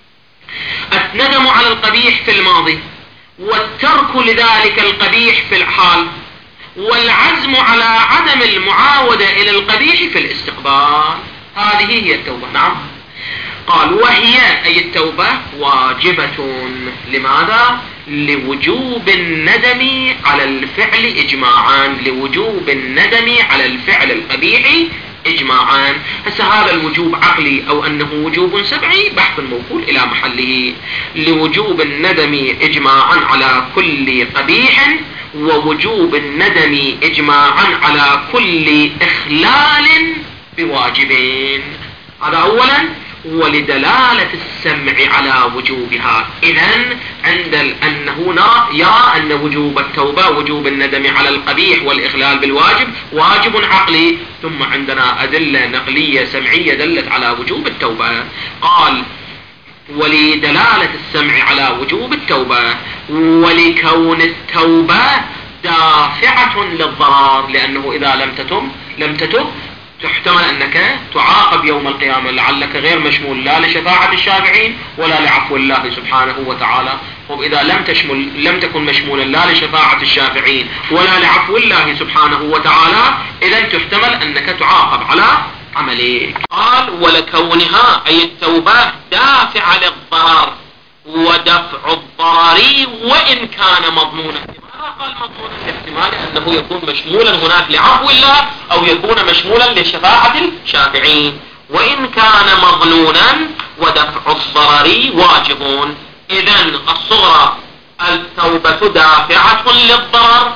الندم على القبيح في الماضي، والترك لذلك القبيح في الحال، والعزم على عدم المعاودة إلى القبيح في الاستقبال. هذه هي التوبة. نعم. قال وهي أي التوبة واجبة. لماذا؟ لوجوب الندم على الفعل إجماعا، لوجوب الندم على الفعل القبيح إجماعا. هسه هذا الوجوب عقلي أو أنه وجوب سمعي بحث موكول إلى محله. لوجوب الندم إجماعا على كل قبيح، ووجوب الندم إجماعا على كل إخلال بواجبين. هذا أولا. ولدلالة السمع على وجوبها. إذن عند أن هنا يرى أن وجوب التوبة وجوب الندم على القبيح والإخلال بالواجب واجب عقلي، ثم عندنا أدلة نقلية سمعية دلت على وجوب التوبة. قال ولدلالة السمع على وجوب التوبة، ولكون التوبة دافعة للضرر، لأنه إذا لم تتم لم تتب تحتمل أنك تعاقب يوم القيامة، لعلك غير مشمول لا لشفاعة الشافعين ولا لعفو الله سبحانه وتعالى. وإذا لم تشمل لم تكن مشمولا لا لشفاعة الشافعين ولا لعفو الله سبحانه وتعالى، إذا تحتمل أنك تعاقب على عملك. قال ولكونها أي التوبة دافع للضرر ودفع الضرر وإن كان مضمونا. لماذا قال مضمونا؟ لاحتمال أنه يكون مشمولا هناك لعفو الله أو يكون مشمولا لشفاعة الشافعين. وإن كان مظنونا ودفع الضرر واجب. إذن الصغرى التوبة دافعة للضرر،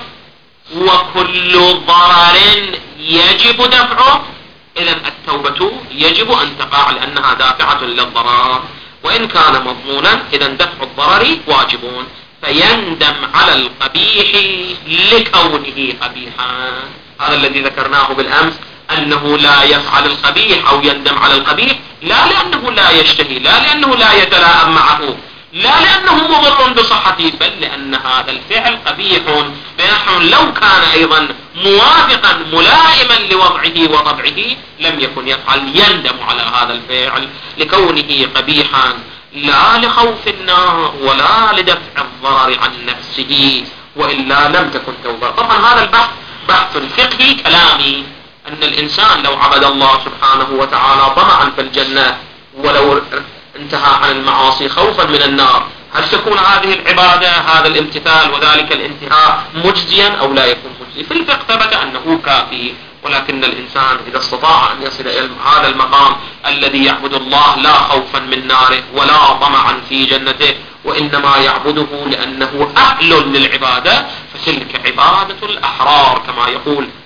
وكل ضرر يجب دفعه. إذن التوبة يجب أن تقع لأنها دافعة للضرر. وإن كان مضمونا إذن دفع الضرر واجب، فيندم على القبيح لكونه قبيحا. هذا الذي ذكرناه بالأمس، أنه لا يفعل القبيح أو يندم على القبيح لا لأنه لا يشتهي، لا لأنه لا يتلائم معه، لا لأنه مضر بصحته، بل لأن هذا الفعل قبيح، بنحو لو كان أيضا موافقا ملائما لوضعه وطبعه لم يكن يفعل، يندم على هذا الفعل لكونه قبيحا، لا لخوف النار ولا لدفع الضرر عن نفسه، وإلا لم تكن توبة. طبعا هذا البحث بحث فقهي كلامي، أن الإنسان لو عبد الله سبحانه وتعالى طمعا في الجنة ولو انتهى عن المعاصي خوفا من النار، هل تكون هذه العبادة هذا الامتثال وذلك الانتهاء مجزيا أو لا يكون مجزي؟ في الفقه ثبت أنه كافي، ولكن الإنسان إذا استطاع أن يصل إلى هذا المقام الذي يعبد الله لا خوفا من ناره ولا طمعا في جنته، وإنما يعبده لأنه أهل للعبادة، فتلك عبادة الأحرار كما يقول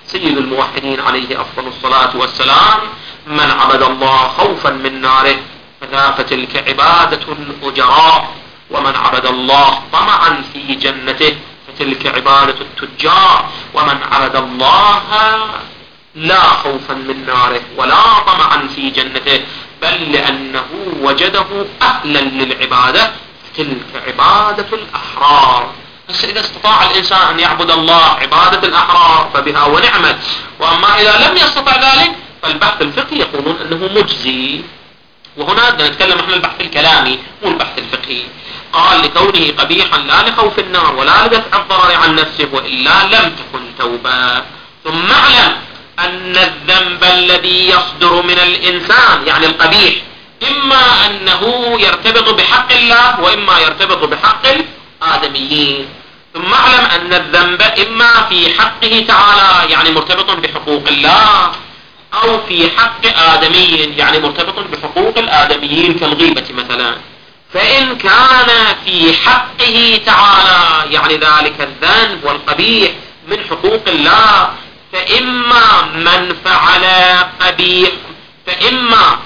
سيد الموحدين عليه أفضل الصلاة والسلام: من عبد الله خوفا من ناره فتلك عبادة الأجراء، ومن عبد الله طمعا في جنته فتلك عبادة التجار، ومن عبد الله لا خوفا من ناره ولا طمعا في جنته بل لأنه وجده أهلا للعبادة فتلك عبادة الأحرار. بس إذا استطاع الإنسان أن يعبد الله عبادة الأحرار فبها ونعمت، وأما إذا لم يستطع ذلك فالبحث الفقهي يقولون أنه مجزي. وهنا بدنا نتكلم احنا البحث الكلامي مو البحث الفقهي. قال: لكونه قبيحا لا لخوف النار ولا لدفع الضرر عن نفسه وإلا لم تكن توبة. ثم اعلم أن الذنب الذي يصدر من الإنسان يعني القبيح إما أنه يرتبط بحق الله وإما يرتبط بحق الآدميين. ثم اعلم أن الذنب إما في حقه تعالى يعني مرتبط بحقوق الله، أو في حق آدمي يعني مرتبط بحقوق الآدميين كالغيبة مثلا. فإن كان في حقه تعالى يعني ذلك الذنب والقبيح من حقوق الله فإما من فعل قبيح فإما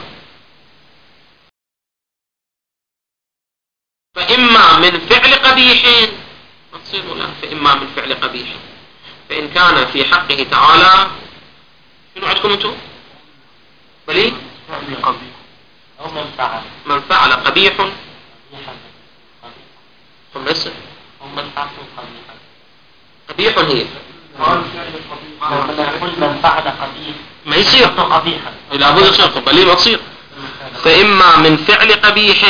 فإما من فعل قبيح ما تصير ولا فإما من فعل قبيح. فإن كان في حقه تعالى شنو عندكم انتم؟ بلي؟ قبيح أو من فعل من فعل قبيح هم بس أو من فعل قبيحا. قبيح هي لما يقول من فعل قبيح ما يصير قبيحا لا بد شرط بلي ما تصير. فإما من فعل قبيح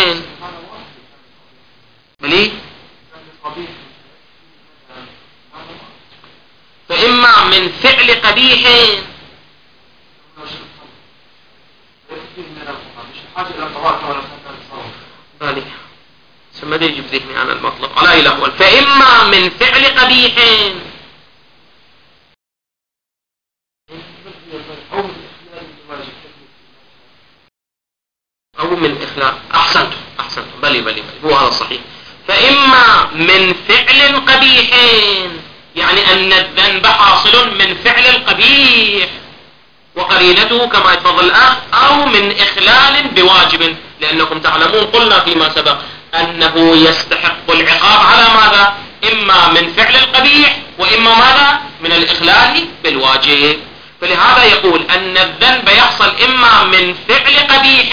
بلي فإما من فعل قبيح بالي ثم ده يجيب ذهني عن المطلب على الأول. فإما من فعل قبيح أو من إخلاء أحسنت أحسنت بلي بلي بلي هو هذا صحيح. فإما من فعل قبيح يعني أن الذنب حاصل من فعل القبيح وقرينته كما يتفضل الآن، أو من إخلال بواجب، لأنكم تعلمون قلنا فيما سبق أنه يستحق العقاب على ماذا؟ إما من فعل القبيح وإما ماذا؟ من الإخلال بالواجب. فلهذا يقول أن الذنب يحصل إما من فعل قبيح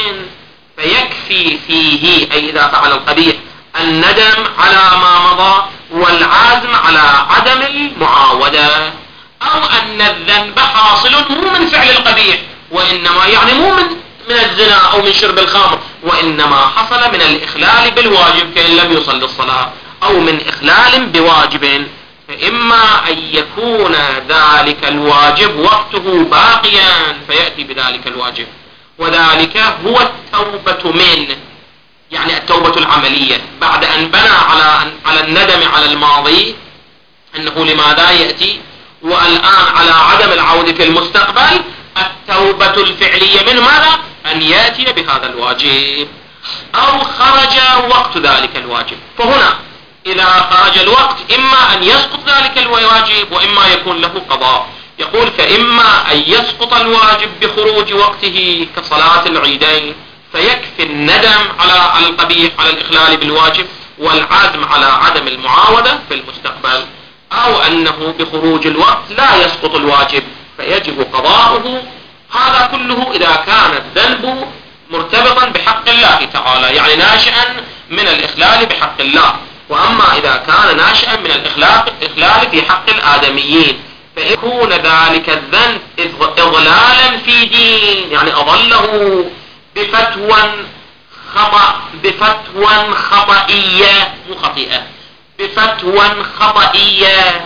فيكفي فيه أي إذا فعل القبيح الندم على ما مضى والعزم على عدم المعاودة، أو أن الذنب حاصل مو من فعل القبيح وإنما يعني مو من من الزنا أو من شرب الخمر، وإنما حصل من الإخلال بالواجب كأن لم يصل الصلاة، أو من إخلال بواجب. فإما أن يكون ذلك الواجب وقته باقيا فيأتي بذلك الواجب، وذلك هو التوبة منه يعني التوبة العملية بعد أن بنى على على الندم على الماضي أنه لماذا يأتي، والآن على عدم العودة في المستقبل. التوبة الفعلية من ماذا؟ أن يأتي بهذا الواجب، أو خرج وقت ذلك الواجب. فهنا إذا خرج الوقت إما أن يسقط ذلك الواجب وإما يكون له قضاء. يقول فإما أن يسقط الواجب بخروج وقته كصلاة العيدين فيكفي الندم على على القبيح على الإخلال بالواجب والعزم على عدم المعاودة في المستقبل، أو أنه بخروج الوقت لا يسقط الواجب فيجب قضاؤه. هذا كله إذا كان الذنب مرتبطا بحق الله تعالى يعني ناشئا من الإخلال بحق الله. وأما إذا كان ناشئا من الإخلال في حق الآدميين فيكون ذلك الذنب إضلالا في دين يعني أضله بفتوى خطأ بفتوى خطئية مو خطيئة بفتوى خطئية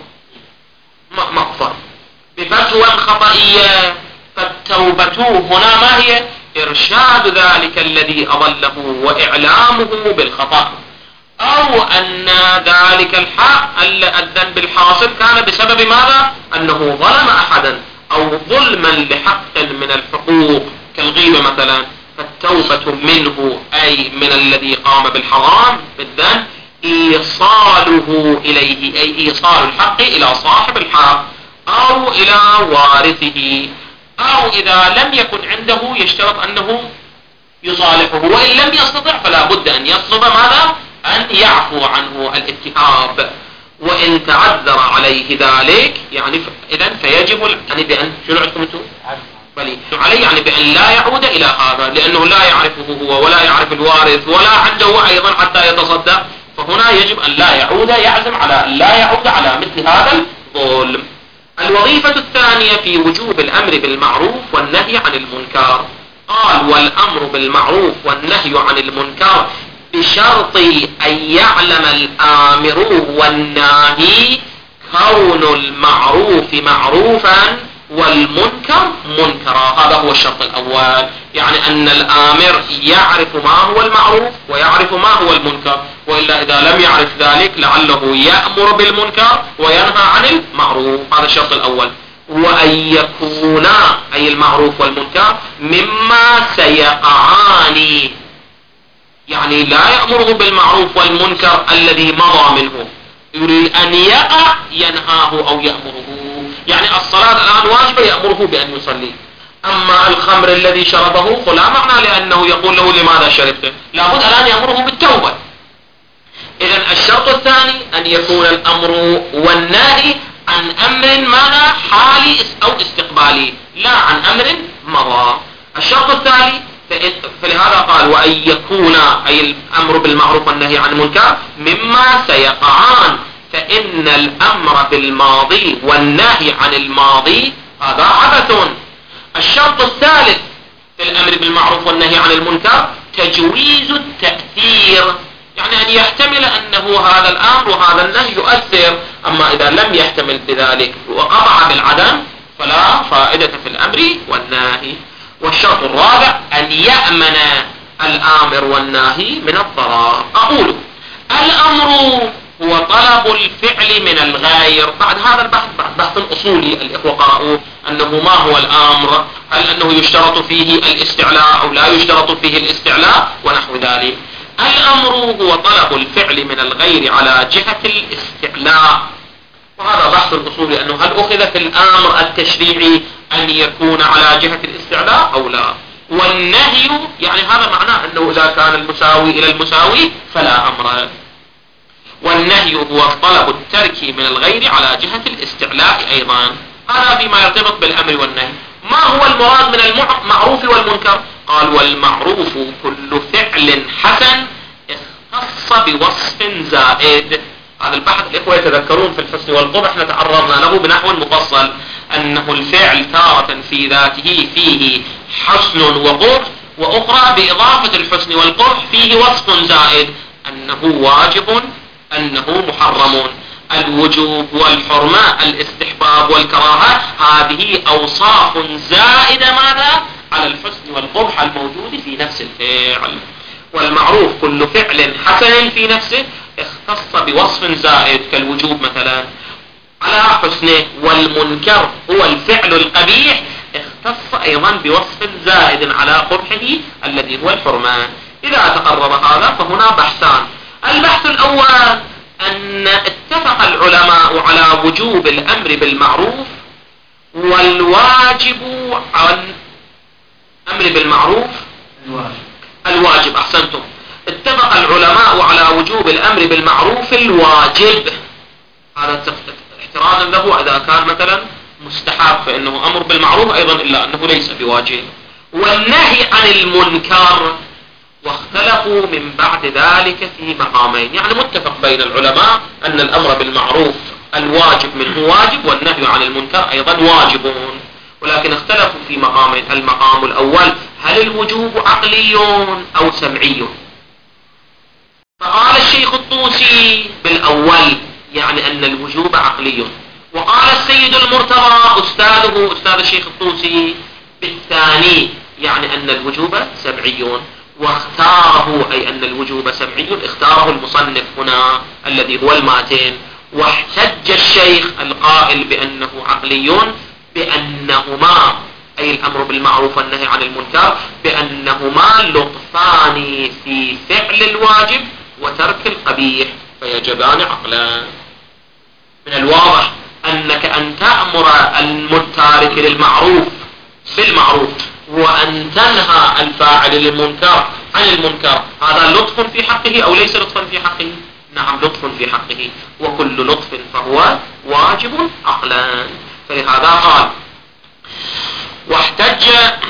مغفر بفتوى خطئية. فالتوبة هنا ما هي؟ إرشاد ذلك الذي أضله وإعلامه بالخطأ، أو أن ذلك الحق الذنب الحاصل كان بسبب ماذا؟ أنه ظلم أحدا أو ظلما لحق من الحقوق كالغيبة مثلا. فالتوبة منه أي من الذي قام بالحرام بالذنب إيصاله إليه أي إيصال الحق إلى صاحب الحق، أو إلى وارثه، أو إذا لم يكن عنده يشترط أنه يصالحه، وإن لم يستطع فلا بد أن يطلب ماذا؟ أن يعفو عنه الاتهاب. وإن تعذر عليه ذلك يعني إذن فيجب يعني بأن شنو عندكم انتم؟ بلي عليه يعني بأن لا يعود إلى هذا، لأنه لا يعرفه هو ولا يعرف الوارث ولا عنده أيضا حتى يتصدق، فهنا يجب أن لا يعود، يعزم على أن لا يعود على مثل هذا الظلم. الوظيفة الثانية في وجوب الأمر بالمعروف والنهي عن المنكر، قال والأمر بالمعروف والنهي عن المنكر بشرط أن يعلم الآمر والناهي كون المعروف معروفا والمنكر منكرا. هذا هو الشرط الأول، يعني أن الآمر يعرف ما هو المعروف ويعرف ما هو المنكر، وإلا إذا لم يعرف ذلك لعله يأمر بالمنكر وينهى عن المعروف. هذا الشرط الأول. وأن يكونا أي المعروف والمنكر مما سيقعان، يعني لا يأمره بالمعروف والمنكر الذي مضى منه، يريد أن يقع ينهاه أو يأمره. يعني الصلاة الآن واجبة يأمره بأن يصلي، أما الخمر الذي شربه فلا معنى لأنه يقول له لماذا شربته، لابد الآن يأمره بالتوبة. إذن الشرط الثاني أن يكون الأمر والنهي عن أمر ماذا؟ حالي أو استقبالي، لا عن أمر مضى. الشرط الثاني فلهذا قال وأن يكون أي الأمر بالمعروف والنهي عن المنكر مما سيقعان، فإن الأمر بالماضي والنهي عن الماضي هذا عبث. الشرط الثالث في الأمر بالمعروف والنهي عن المنكر تجويز التأثير، يعني أن يحتمل أنه هذا الأمر وهذا النهي يؤثر، أما إذا لم يحتمل بذلك وقطع بالعدم فلا فائدة في الأمر والنهي. والشرط الرابع أن يأمن الآمر والناهي من الضرر. أقول الأمر هو طلب الفعل من الغير. بعد هذا البحث بعد بحث أصولي الإخوة قرأوا أنه ما هو الأمر، هل أنه يشترط فيه الاستعلاء أو لا يشترط فيه الاستعلاء ونحو ذلك. الأمر هو طلب الفعل من الغير على جهة الاستعلاء، وهذا بحث الأصولي أنه هل أخذ في الأمر التشريعي أن يكون على جهة الاستعلاء أو لا. والنهي يعني هذا معناه أنه إذا كان المساوي إلى المساوي فلا أمر. والنهي هو طلب الترك من الغير على جهة الاستعلاء أيضا. هذا فيما يرتبط بالأمر والنهي. ما هو المراد من المعروف والمنكر؟ قال والمعروف كل فعل حسن اختص بوصف زائد. هذا البحث الإخوة يتذكرون في الحسن والقبح احنا تعرضنا له بنحو مفصل، أنه الفعل تارة في ذاته فيه حسن وقبح، وأخرى بإضافة الحسن والقبح فيه وصف زائد، أنه واجب أنه محرم. الوجوب والحرمة الاستحباب والكراهة هذه أوصاف زائدة ماذا؟ على الحسن والقبح الموجود في نفس الفعل. والمعروف كل فعل حسن في نفسه اختص بوصف زائد كالوجوب مثلا على حسنه، والمنكر هو الفعل القبيح اختص أيضا بوصف زائد على قبحه الذي هو الحرمان. إذا تقرر هذا فهنا بحثان. البحث الأول أن اتفق العلماء على وجوب الأمر بالمعروف والواجب عن أمر بالمعروف الواجب, الواجب. أحسنتم. اتفق العلماء على وجوب الأمر بالمعروف الواجب، هذا احتراما له إذا كان مثلا مستحب فإنه أمر بالمعروف أيضا إلا أنه ليس بواجب. والنهي عن المنكر، واختلفوا من بعد ذلك في مقامين، يعني متفق بين العلماء أن الأمر بالمعروف الواجب منه واجب والنهي عن المنكر أيضا واجبون، ولكن اختلفوا في مقامين. المقام الأول هل الوجوب عقلي أو سمعي؟ فقال الشيخ الطوسي بالأول يعني أن الوجوب عقلي، وقال السيد المرتضى أستاذه أستاذ الشيخ الطوسي بالثاني يعني أن الوجوب سمعي. واختاره أي أن الوجوب سمعي اختاره المصنف هنا الذي هو الماتين. واحتج الشيخ القائل بأنه عقلي بأنهما أي الأمر بالمعروف والنهي عن المنكر بأنهما لطفان في فعل الواجب وترك القبيح فيجبان عقلا. من الواضح أنك أن تأمر التارك للمعروف بالمعروف وأن تنهى الفاعل للمنكر عن المنكر، هذا لطف في حقه أو ليس لطفا في حقه؟ نعم لطف في حقه، وكل لطف فهو واجب عقلا. فلهذا قال واحتج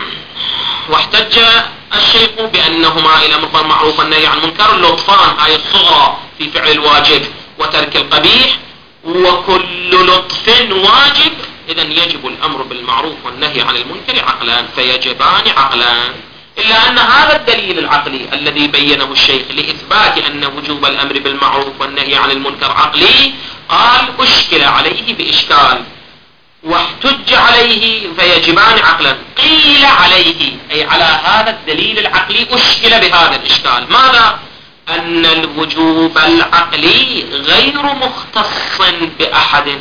واحتج الشيخ بأنهما الأمر بالمعروف والنهي عن المنكر لطفان، هاي الصغرى في فعل الواجب وترك القبيح، وكل لطف واجب، إذا يجب الأمر بالمعروف والنهي عن المنكر عقلان، فيجبان عقلان. إلا أن هذا الدليل العقلي الذي بينه الشيخ لإثبات أن وجوب الأمر بالمعروف والنهي عن المنكر عقلي، قال أشكل عليه بإشكال واحتج عليه فيجبان عقلا. قيل عليه أي على هذا الدليل العقلي أشكل بهذا الإشكال، ماذا؟ أن الوجوب العقلي غير مختص بأحد.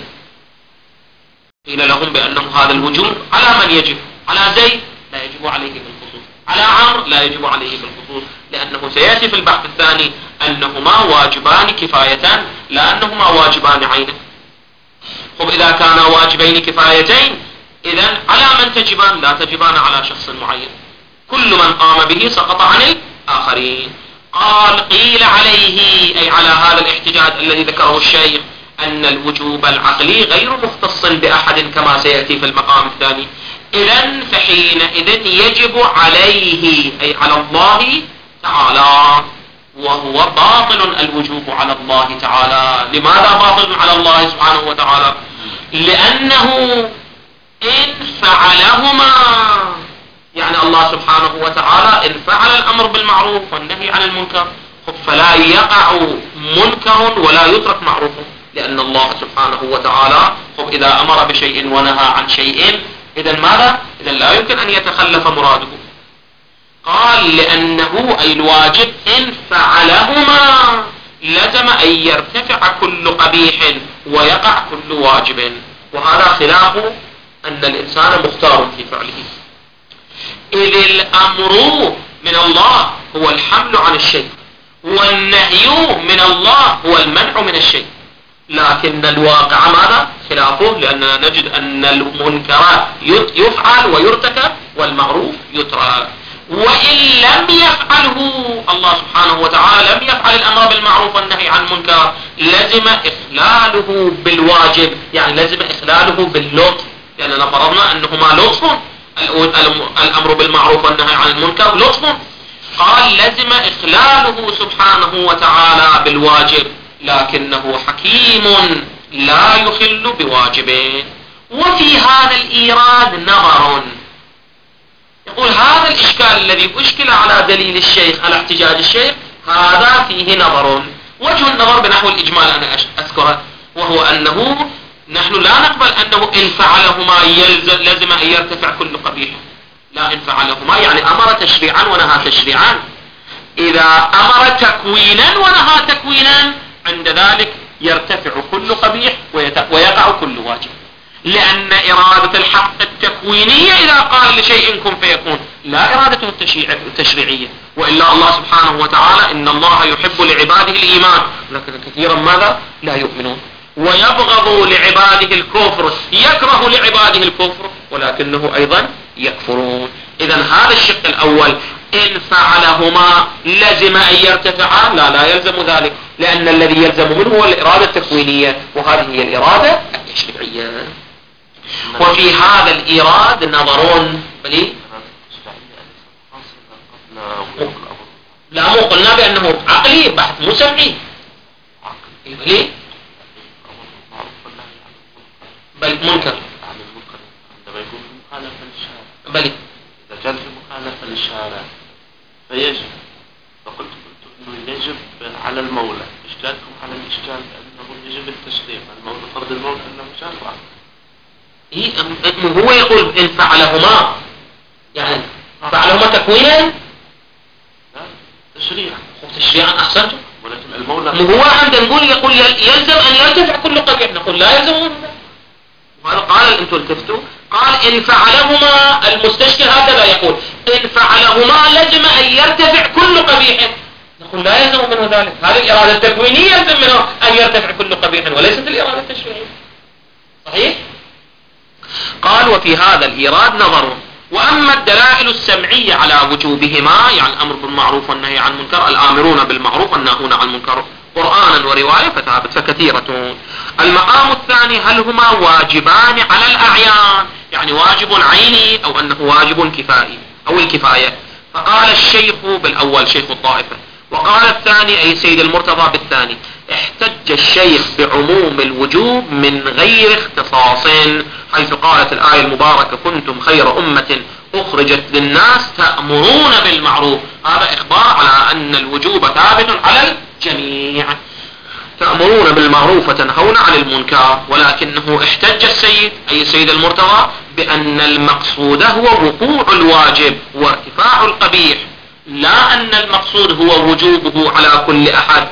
قيل لهم بأنه هذا الوجوب على من يجب؟ على زيد لا يجب عليه بالخصوص، على عمرو لا يجب عليه بالخصوص، لأنه سيأتي في البحث الثاني أنهما واجبان كفايتان لا أنهما واجبان عينا. خب إذا كانا واجبين كفايتين إذن على من تجبان؟ لا تجبان على شخص معين، كل من قام به سقط عن الآخرين. قال قيل عليه أي على هذا الاحتجاج الذي ذكره الشيخ أن الوجوب العقلي غير مختص بأحد كما سيأتي في المقام الثاني، إذن فحينئذ يجب عليه أي على الله تعالى، وهو باطل الوجوب على الله تعالى. لماذا باطل على الله سبحانه وتعالى؟ لأنه إن فعلهما، يعني الله سبحانه وتعالى إن فعل الأمر بالمعروف والنهي عن المنكر فلا يقع منكر ولا يترك معروف، لأن الله سبحانه وتعالى إذا أمر بشيء ونهى عن شيء إذا ماذا؟ إذا لا يمكن أن يتخلف مراده. قال لأنه أي الواجب إن فعلهما لزم أن يرتفع كل قبيح ويقع كل واجب، وهذا خلاف أن الإنسان مختار في فعله، إذ الأمر من الله هو الحمل عن الشيء والنهي من الله هو المنع من الشيء، لكن الواقع ماذا؟ خلافه، لأننا نجد أن المنكرات يفعل ويرتكب والمعروف يترك. وإن لم يفعله الله سبحانه وتعالى لم يفعل الأمر بالمعروف والنهي عن المنكر لزم إخلاله بالواجب، يعني لزم إخلاله باللطف، لأننا فرضنا أنهما لطف، الأمر بالمعروف والنهي عن المنكر لطف. قال لزم إخلاله سبحانه وتعالى بالواجب، لكنه حكيم لا يخل بواجبين. وفي هذا الإيراد نظر، يقول هذا الإشكال الذي أشكل على دليل الشيخ على احتجاج الشيخ هذا فيه نظر. وجه النظر بنحو الإجمال أنا أذكره، وهو أنه نحن لا نقبل أنه إن فعلهما يلزم لازم أن يرتفع كل قبيح، لا، إن فعلهما يعني أمر تشريعا ونهى تشريعا. إذا أمر تكوينا ونهى تكوينا عند ذلك يرتفع كل قبيح ويقع كل واجب، لأن إرادة الحق التكوينية إذا قال لشيء كن فيكون، لا إرادته التشريعية، وإلا الله سبحانه وتعالى إن الله يحب لعباده الإيمان، لكن كثيرا ماذا؟ لا يؤمنون، ويبغض لعباده الكفر، يكره لعباده الكفر ولكنه أيضا يكفرون. إذا هذا الشق الأول إن فعلهما لزم أن يرتفعا، لا لا يلزم ذلك، لأن الذي يلزم منه هو الإرادة التكوينية، وهذه هي الإرادة التشريعية. وفي هذا الإيراد نظرون بلي لا، مو قلنا بأنه عقلي بحث مو سمعي بلي بل منكر بلي إذا كان في مخالفة للشارع فيجب، فقلت قلت إنه يجب على المولى. إشكالكم على الإشكال أنه يجب التشريع، المولى فرض المولى أنه شافع. هو يقول إن فعلهما يعني فعلهما تكوينا لا تشريعا، تشريعا أحسنتم، ولكن المولى هو عند نقول يقول يلزم أن يرتفع كل قبيح، نقول لا يلزم. وهذا قال أنتم التفتوا، قال إن فعلهما المستشكل هكذا يقول إن فعلهما لزم أن يرتفع كل قبيح، نقول لا يلزم منه ذلك، هذه الإرادة التكوينية يلزم منه أن يرتفع كل قبيح وليست الإرادة التشريعية. صحيح؟ قال وفي هذا الإيراد نظر. وأما الدلائل السمعية على وجوبهما يعني الأمر بالمعروف والنهي عن المنكر، الآمرون بالمعروف والناهون عن المنكر قرآنا ورواية فثابت فكثيرة. المقام الثاني هل هما واجبان على الأعيان يعني واجب عيني أو أنه واجب كفائي أو الكفاية. فقال الشيخ بالأول شيخ الطائفة، وقال الثاني أي سيد المرتضى بالثاني. احتج الشيخ بعموم الوجوب من غير اختصاص، حيث قالت الآية المباركة كنتم خير أمة أخرجت للناس تأمرون بالمعروف. هذا إخبار على أن الوجوب ثابت على الجميع، تأمرون بالمعروف وتنهون عن المنكر. ولكنه احتج السيد أي سيد المرتضى بأن المقصود هو وقوع الواجب وارتفاع القبيح، لا أن المقصود هو وجوبه على كل أحد.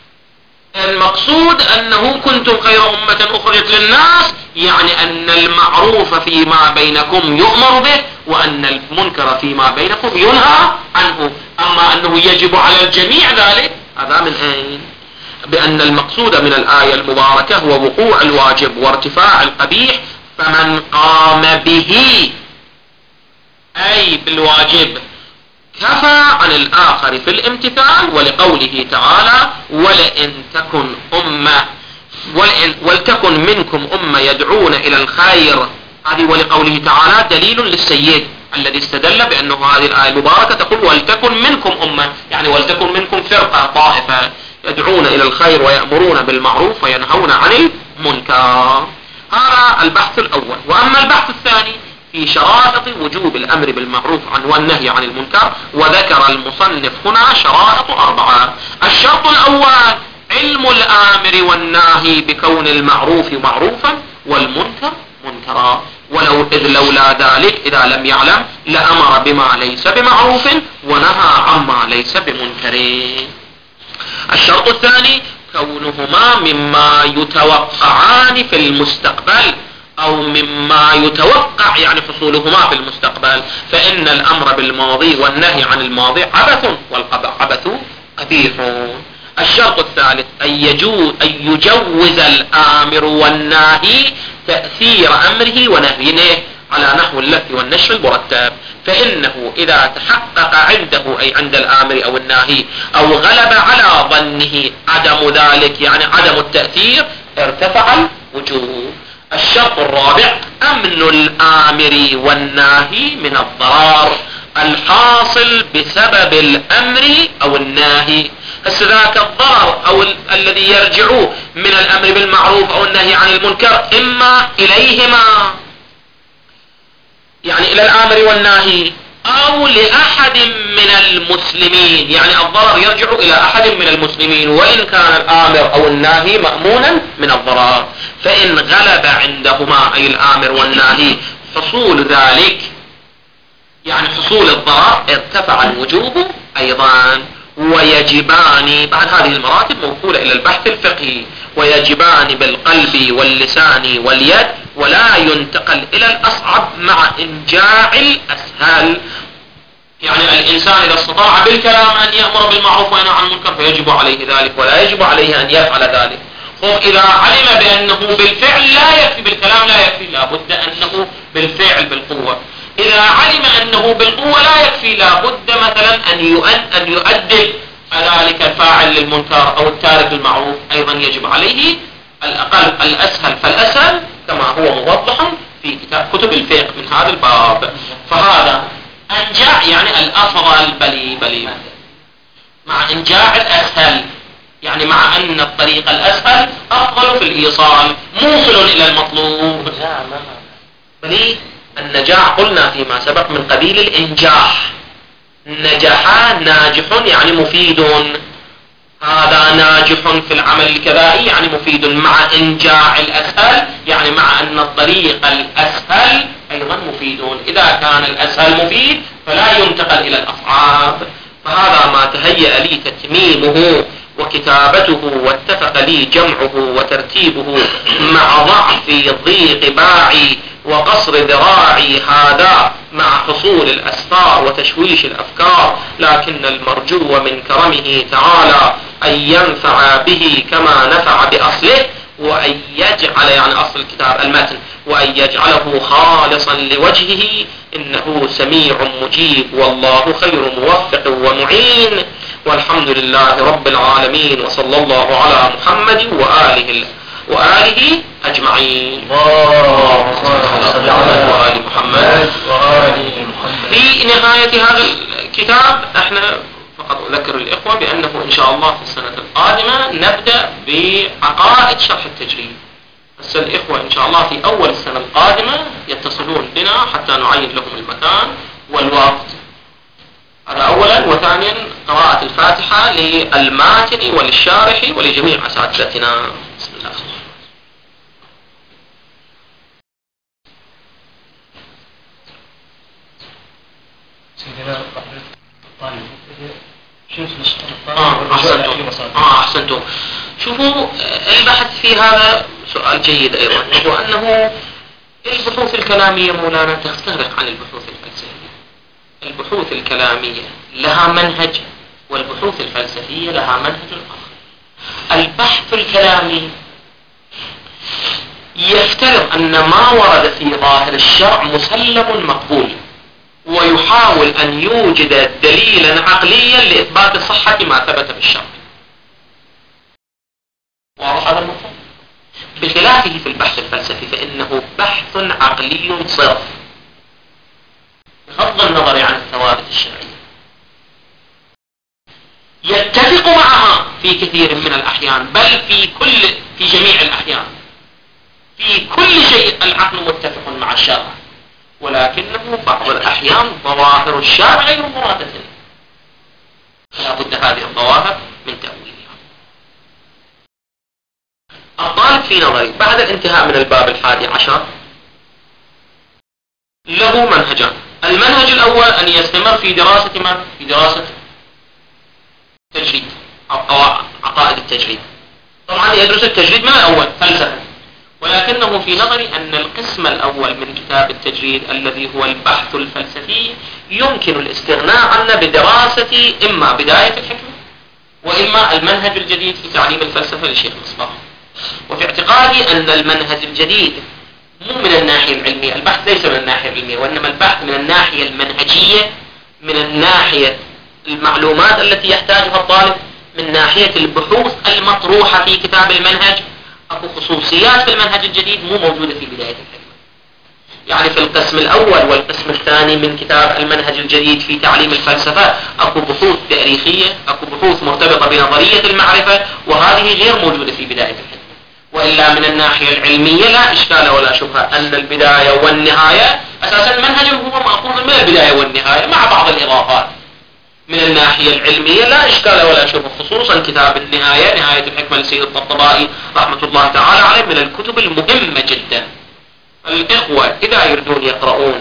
المقصود أنه كنتم خير أمة أخرجت للناس يعني أن المعروف فيما بينكم يؤمر به وأن المنكر فيما بينكم ينهى عنه. أما أنه يجب على الجميع ذلك هذا من أين؟ بأن المقصود من الآية المباركة هو وقوع الواجب وارتفاع القبيح، فمن قام به أي بالواجب كفى عن الآخر في الامتثال. ولقوله تعالى ولئن تكن أمة ولئن ولتكن منكم أمة يدعون إلى الخير، هذه ولقوله تعالى دليل للسيد الذي استدل بأنه هذه الآية المباركة تقول ولتكن منكم أمة يعني ولتكن منكم فرقة طائفة يدعون إلى الخير ويأمرون بالمعروف وينهون عن المنكر. هذا البحث الأول. وأما البحث الثاني في شرائط وجوب الأمر بالمعروف والنهي عن المنكر، وذكر المصنف هنا شرائط أربعة. الشرط الأول علم الآمر والناهي بكون المعروف معروفا والمنكر منكرا، ولو إذ لولا ذلك إذا لم يعلم لأمر بما ليس بمعروف ونهى عما ليس بمنكر. الشرط الثاني كونهما مما يتوقعان في المستقبل أو مما يتوقع يعني حصولهما في المستقبل، فإن الأمر بالماضي والنهي عن الماضي عبث والعبث قبيح. الشرط الثالث أن يجوز, أن يجوز الآمر والناهي تأثير أمره ونهيه على نحو اللف والنشر المرتب، فإنه إذا تحقق عنده أي عند الآمر أو الناهي أو غلب على ظنه عدم ذلك يعني عدم التأثير ارتفع الوجوب. الشرط الرابع أمن الآمر والناهي من الضرر الحاصل بسبب الأمر أو الناهي. ذاك الضرر أو ال الذي يرجع من الأمر بالمعروف أو النهي عن المنكر إما إليهما يعني إلى الآمر والناهي أو لأحد من المسلمين، يعني الضرر يرجع إلى أحد من المسلمين وإن كان الآمر أو الناهي مأمونا من الضرر. فإن غلب عندهما أي الآمر والناهي حصول ذلك يعني حصول الضرر ارتفع الوجوب أيضا. ويجبان بعد هذه المراتب موصولة إلى البحث الفقهي، ويجبان بالقلب واللسان واليد ولا ينتقل إلى الأصعب مع إنجاع الأسهل. يعني الإنسان إذا استطاع بالكلام أن يأمر بالمعروف وينهى عن المنكر فيجب عليه ذلك ولا يجب عليه أن يفعل ذلك. إذا علم بأنه بالفعل لا يكفي، بالكلام لا يكفي، لابد أنه بالفعل بالقوة. إذا علم أنه بالقوة لا يكفي، لابد مثلا أن أن يؤدب ذلك الفاعل للمنكر أو التارك للمعروف، أيضا يجب عليه الأقل الأسهل فالأسهل كما هو موضح في كتاب كتب الفقه من هذا الباب. فهذا أنجاع يعني الأفضل بلي بلي مع إنجاع الأسهل، يعني مع أن الطريق الأسهل أفضل في الإيصال موصل إلى المطلوب. بلي النجاح قلنا فيما سبق من قبيل الإنجاح، نجح ناجح يعني مفيد، هذا ناجح في العمل الكبائي يعني مفيد، مع إنجاع الأسهل يعني مع أن الطريق الأسهل أيضا مفيد. إذا كان الأسهل مفيد فلا ينتقل إلى الأصعاب. فهذا ما تهيأ لي تتميمه وكتابته واتفق لي جمعه وترتيبه مع ضعف ضيق باعي وقصر ذراعي، هذا مع حصول الأسفار وتشويش الأفكار، لكن المرجو من كرمه تعالى أن ينفع به كما نفع بأصله وأن يجعل يعني أصل الكتاب المتن وأن يجعله خالصا لوجهه إنه سميع مجيب والله خير موفق ومعين والحمد لله رب العالمين وصلى الله على محمد وآله وآله أجمعين. اللهم صل على وآل محمد وآل محمد. في نهاية هذا الكتاب احنا فقط أذكر الإخوة بأنه إن شاء الله في السنة القادمة نبدأ بعقائد شرح التجريد. بس الإخوة إن شاء الله في أول السنة القادمة يتصلون بنا حتى نعين لهم المكان والوقت. هذا أولا. وثانيا قراءة الفاتحة للماتن وللشارح ولجميع أساتذتنا. بسم الله. سيدنا الطالب شوف آه أحسنتم. آه أحسنتم. شوفوا البحث في هذا سؤال جيد أيضا، هو أنه البحوث الكلامية مولانا تختلف عن البحوث الفلسفية. البحوث الكلامية لها منهج والبحوث الفلسفية لها منهج آخر. البحث الكلامي يفترض أن ما ورد في ظاهر الشرع مسلم مقبول ويحاول أن يوجد دليلا عقليا لإثبات صحة ما ثبت بالشرع. واضح هذا المفهوم؟ بخلافه في البحث الفلسفي فإنه بحث عقلي صرف بغض النظر عن الثوابت الشرعية، يتفق معها في كثير من الأحيان بل في كل في جميع الأحيان. في كل شيء العقل متفق مع الشرع، ولكنه بعض الأحيان ظواهر الشرع غير مرادة، لا بد هذه الظواهر من تأويلها. الطالب في نظري بعد الانتهاء من الباب الحادي عشر له منهجان. المنهج الأول أن يستمر في دراسة ما؟ في دراسة تجريد أو عقائد التجريد. طبعا يدرس التجريد من الأول فلسفة، ولكنه في نظري أن القسم الأول من كتاب التجريد الذي هو البحث الفلسفي يمكن الاستغناء عنه بدراسة إما بداية الحكمة وإما المنهج الجديد في تعليم الفلسفة للشيخ مصباح. وفي اعتقادي أن المنهج الجديد مو من الناحية العلمية، البحث ليس من الناحية العلمية وإنما البحث من الناحية المنهجية، من الناحية المعلومات التي يحتاجها الطالب، من ناحية البحوث المطروحة في كتاب المنهج. أكو خصوصيات في المنهج الجديد مو موجودة في بداية الحكمة. يعني في القسم الأول والقسم الثاني من كتاب المنهج الجديد في تعليم الفلسفة أكو بحوث تاريخية، أكو بحوث مرتبطة بنظرية المعرفة، وهذه غير موجودة في بداية الحكمة. وإلا من الناحية العلمية لا إشكال ولا شبهة أن البداية والنهاية أساسا المنهج هو مأخوذ من البداية والنهاية مع بعض الإضافات. من الناحية العلمية لا إشكال ولا شبهة، خصوصا كتاب النهاية نهاية الحكمة لسيد الطبطبائي رحمة الله تعالى عليه من الكتب المهمة جدا. الإخوة إذا يريدون يقرؤون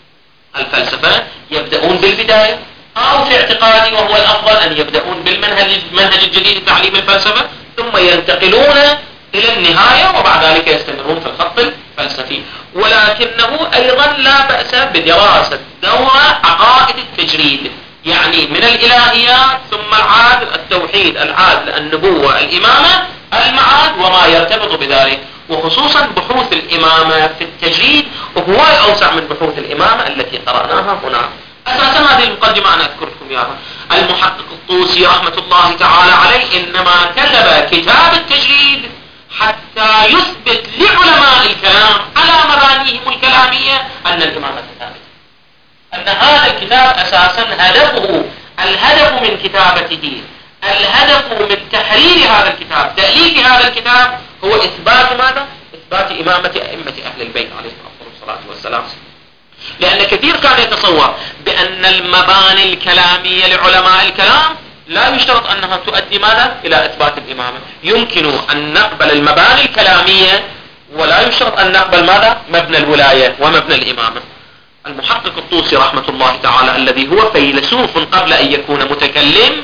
الفلسفة يبدأون بالبداية، أو في اعتقادي وهو الأفضل أن يبدأون بالمنهج المنهج الجديد لتعليم الفلسفة ثم ينتقلون إلى النهاية وبعد ذلك يستمرون في الخط الفلسفي. ولكنه أيضا لا بأس بدراسة دورة عقائد التجريد، يعني من الإلهيات ثم العاد التوحيد العاد النبوة الإمامة المعاد وما يرتبط بذلك، وخصوصا بحوث الإمامة في التجريد وهو أوسع من بحوث الإمامة التي قرأناها هنا. أساسا هذه المقدمة أنا أذكركم إياها. المحقق الطوسي رحمة الله تعالى عليه إنما كتب كتاب التجريد حتى يثبت لعلماء الكلام على مبانيهم الكلامية أن الإمامة ثابتة، أن هذا الكتاب أساسا هدفه الهدف من كتابته الهدف من تحرير هذا الكتاب تأليف هذا الكتاب هو إثبات ماذا؟ إثبات إمامة أئمة أهل البيت عليهم الصلاة والسلام. لأن كثير كان يتصور بأن المباني الكلامية لعلماء الكلام لا يشترط أنها تؤدي ماذا؟ إلى إثبات الإمامة. يمكن أن نقبل المباني الكلامية ولا يشترط أن نقبل ماذا؟ مبنى الولاية ومبنى الإمامة. المحقق الطوسي رحمة الله تعالى الذي هو فيلسوف قبل أن يكون متكلم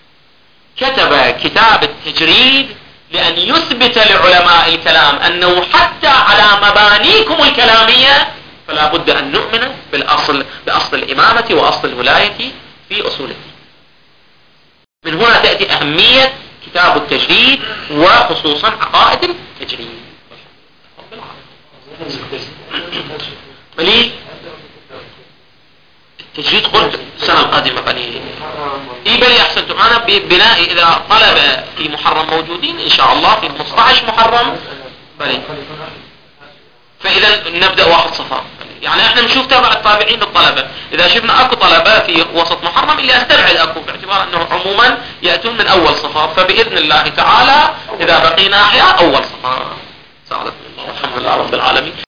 كتب كتاب التجريد لأن يثبت لعلماء الكلام أنه حتى على مبانيكم الكلامية فلا بد أن نؤمن بالأصل بأصل الإمامة وأصل الولاية في أصول الدين. من هنا تأتي أهمية كتاب التجريد وخصوصا عقائد التجريد. مليء التجريد قلت السنة القادمة قليل. اي بل احسنتم. انا ببناء اذا طلبة في محرم موجودين ان شاء الله في خمسة عشر محرم بلي. فاذا نبدأ واحد صفار. يعني احنا نشوف تابع الطابعين للطلبة. اذا شفنا اكو طلبة في وسط محرم اللي استبعد اكو باعتبار انه عموما يأتون من اول صفار. فباذن الله تعالى اذا بقينا احياء اول صفار. سعادة الله والحمد لله رب العالمين.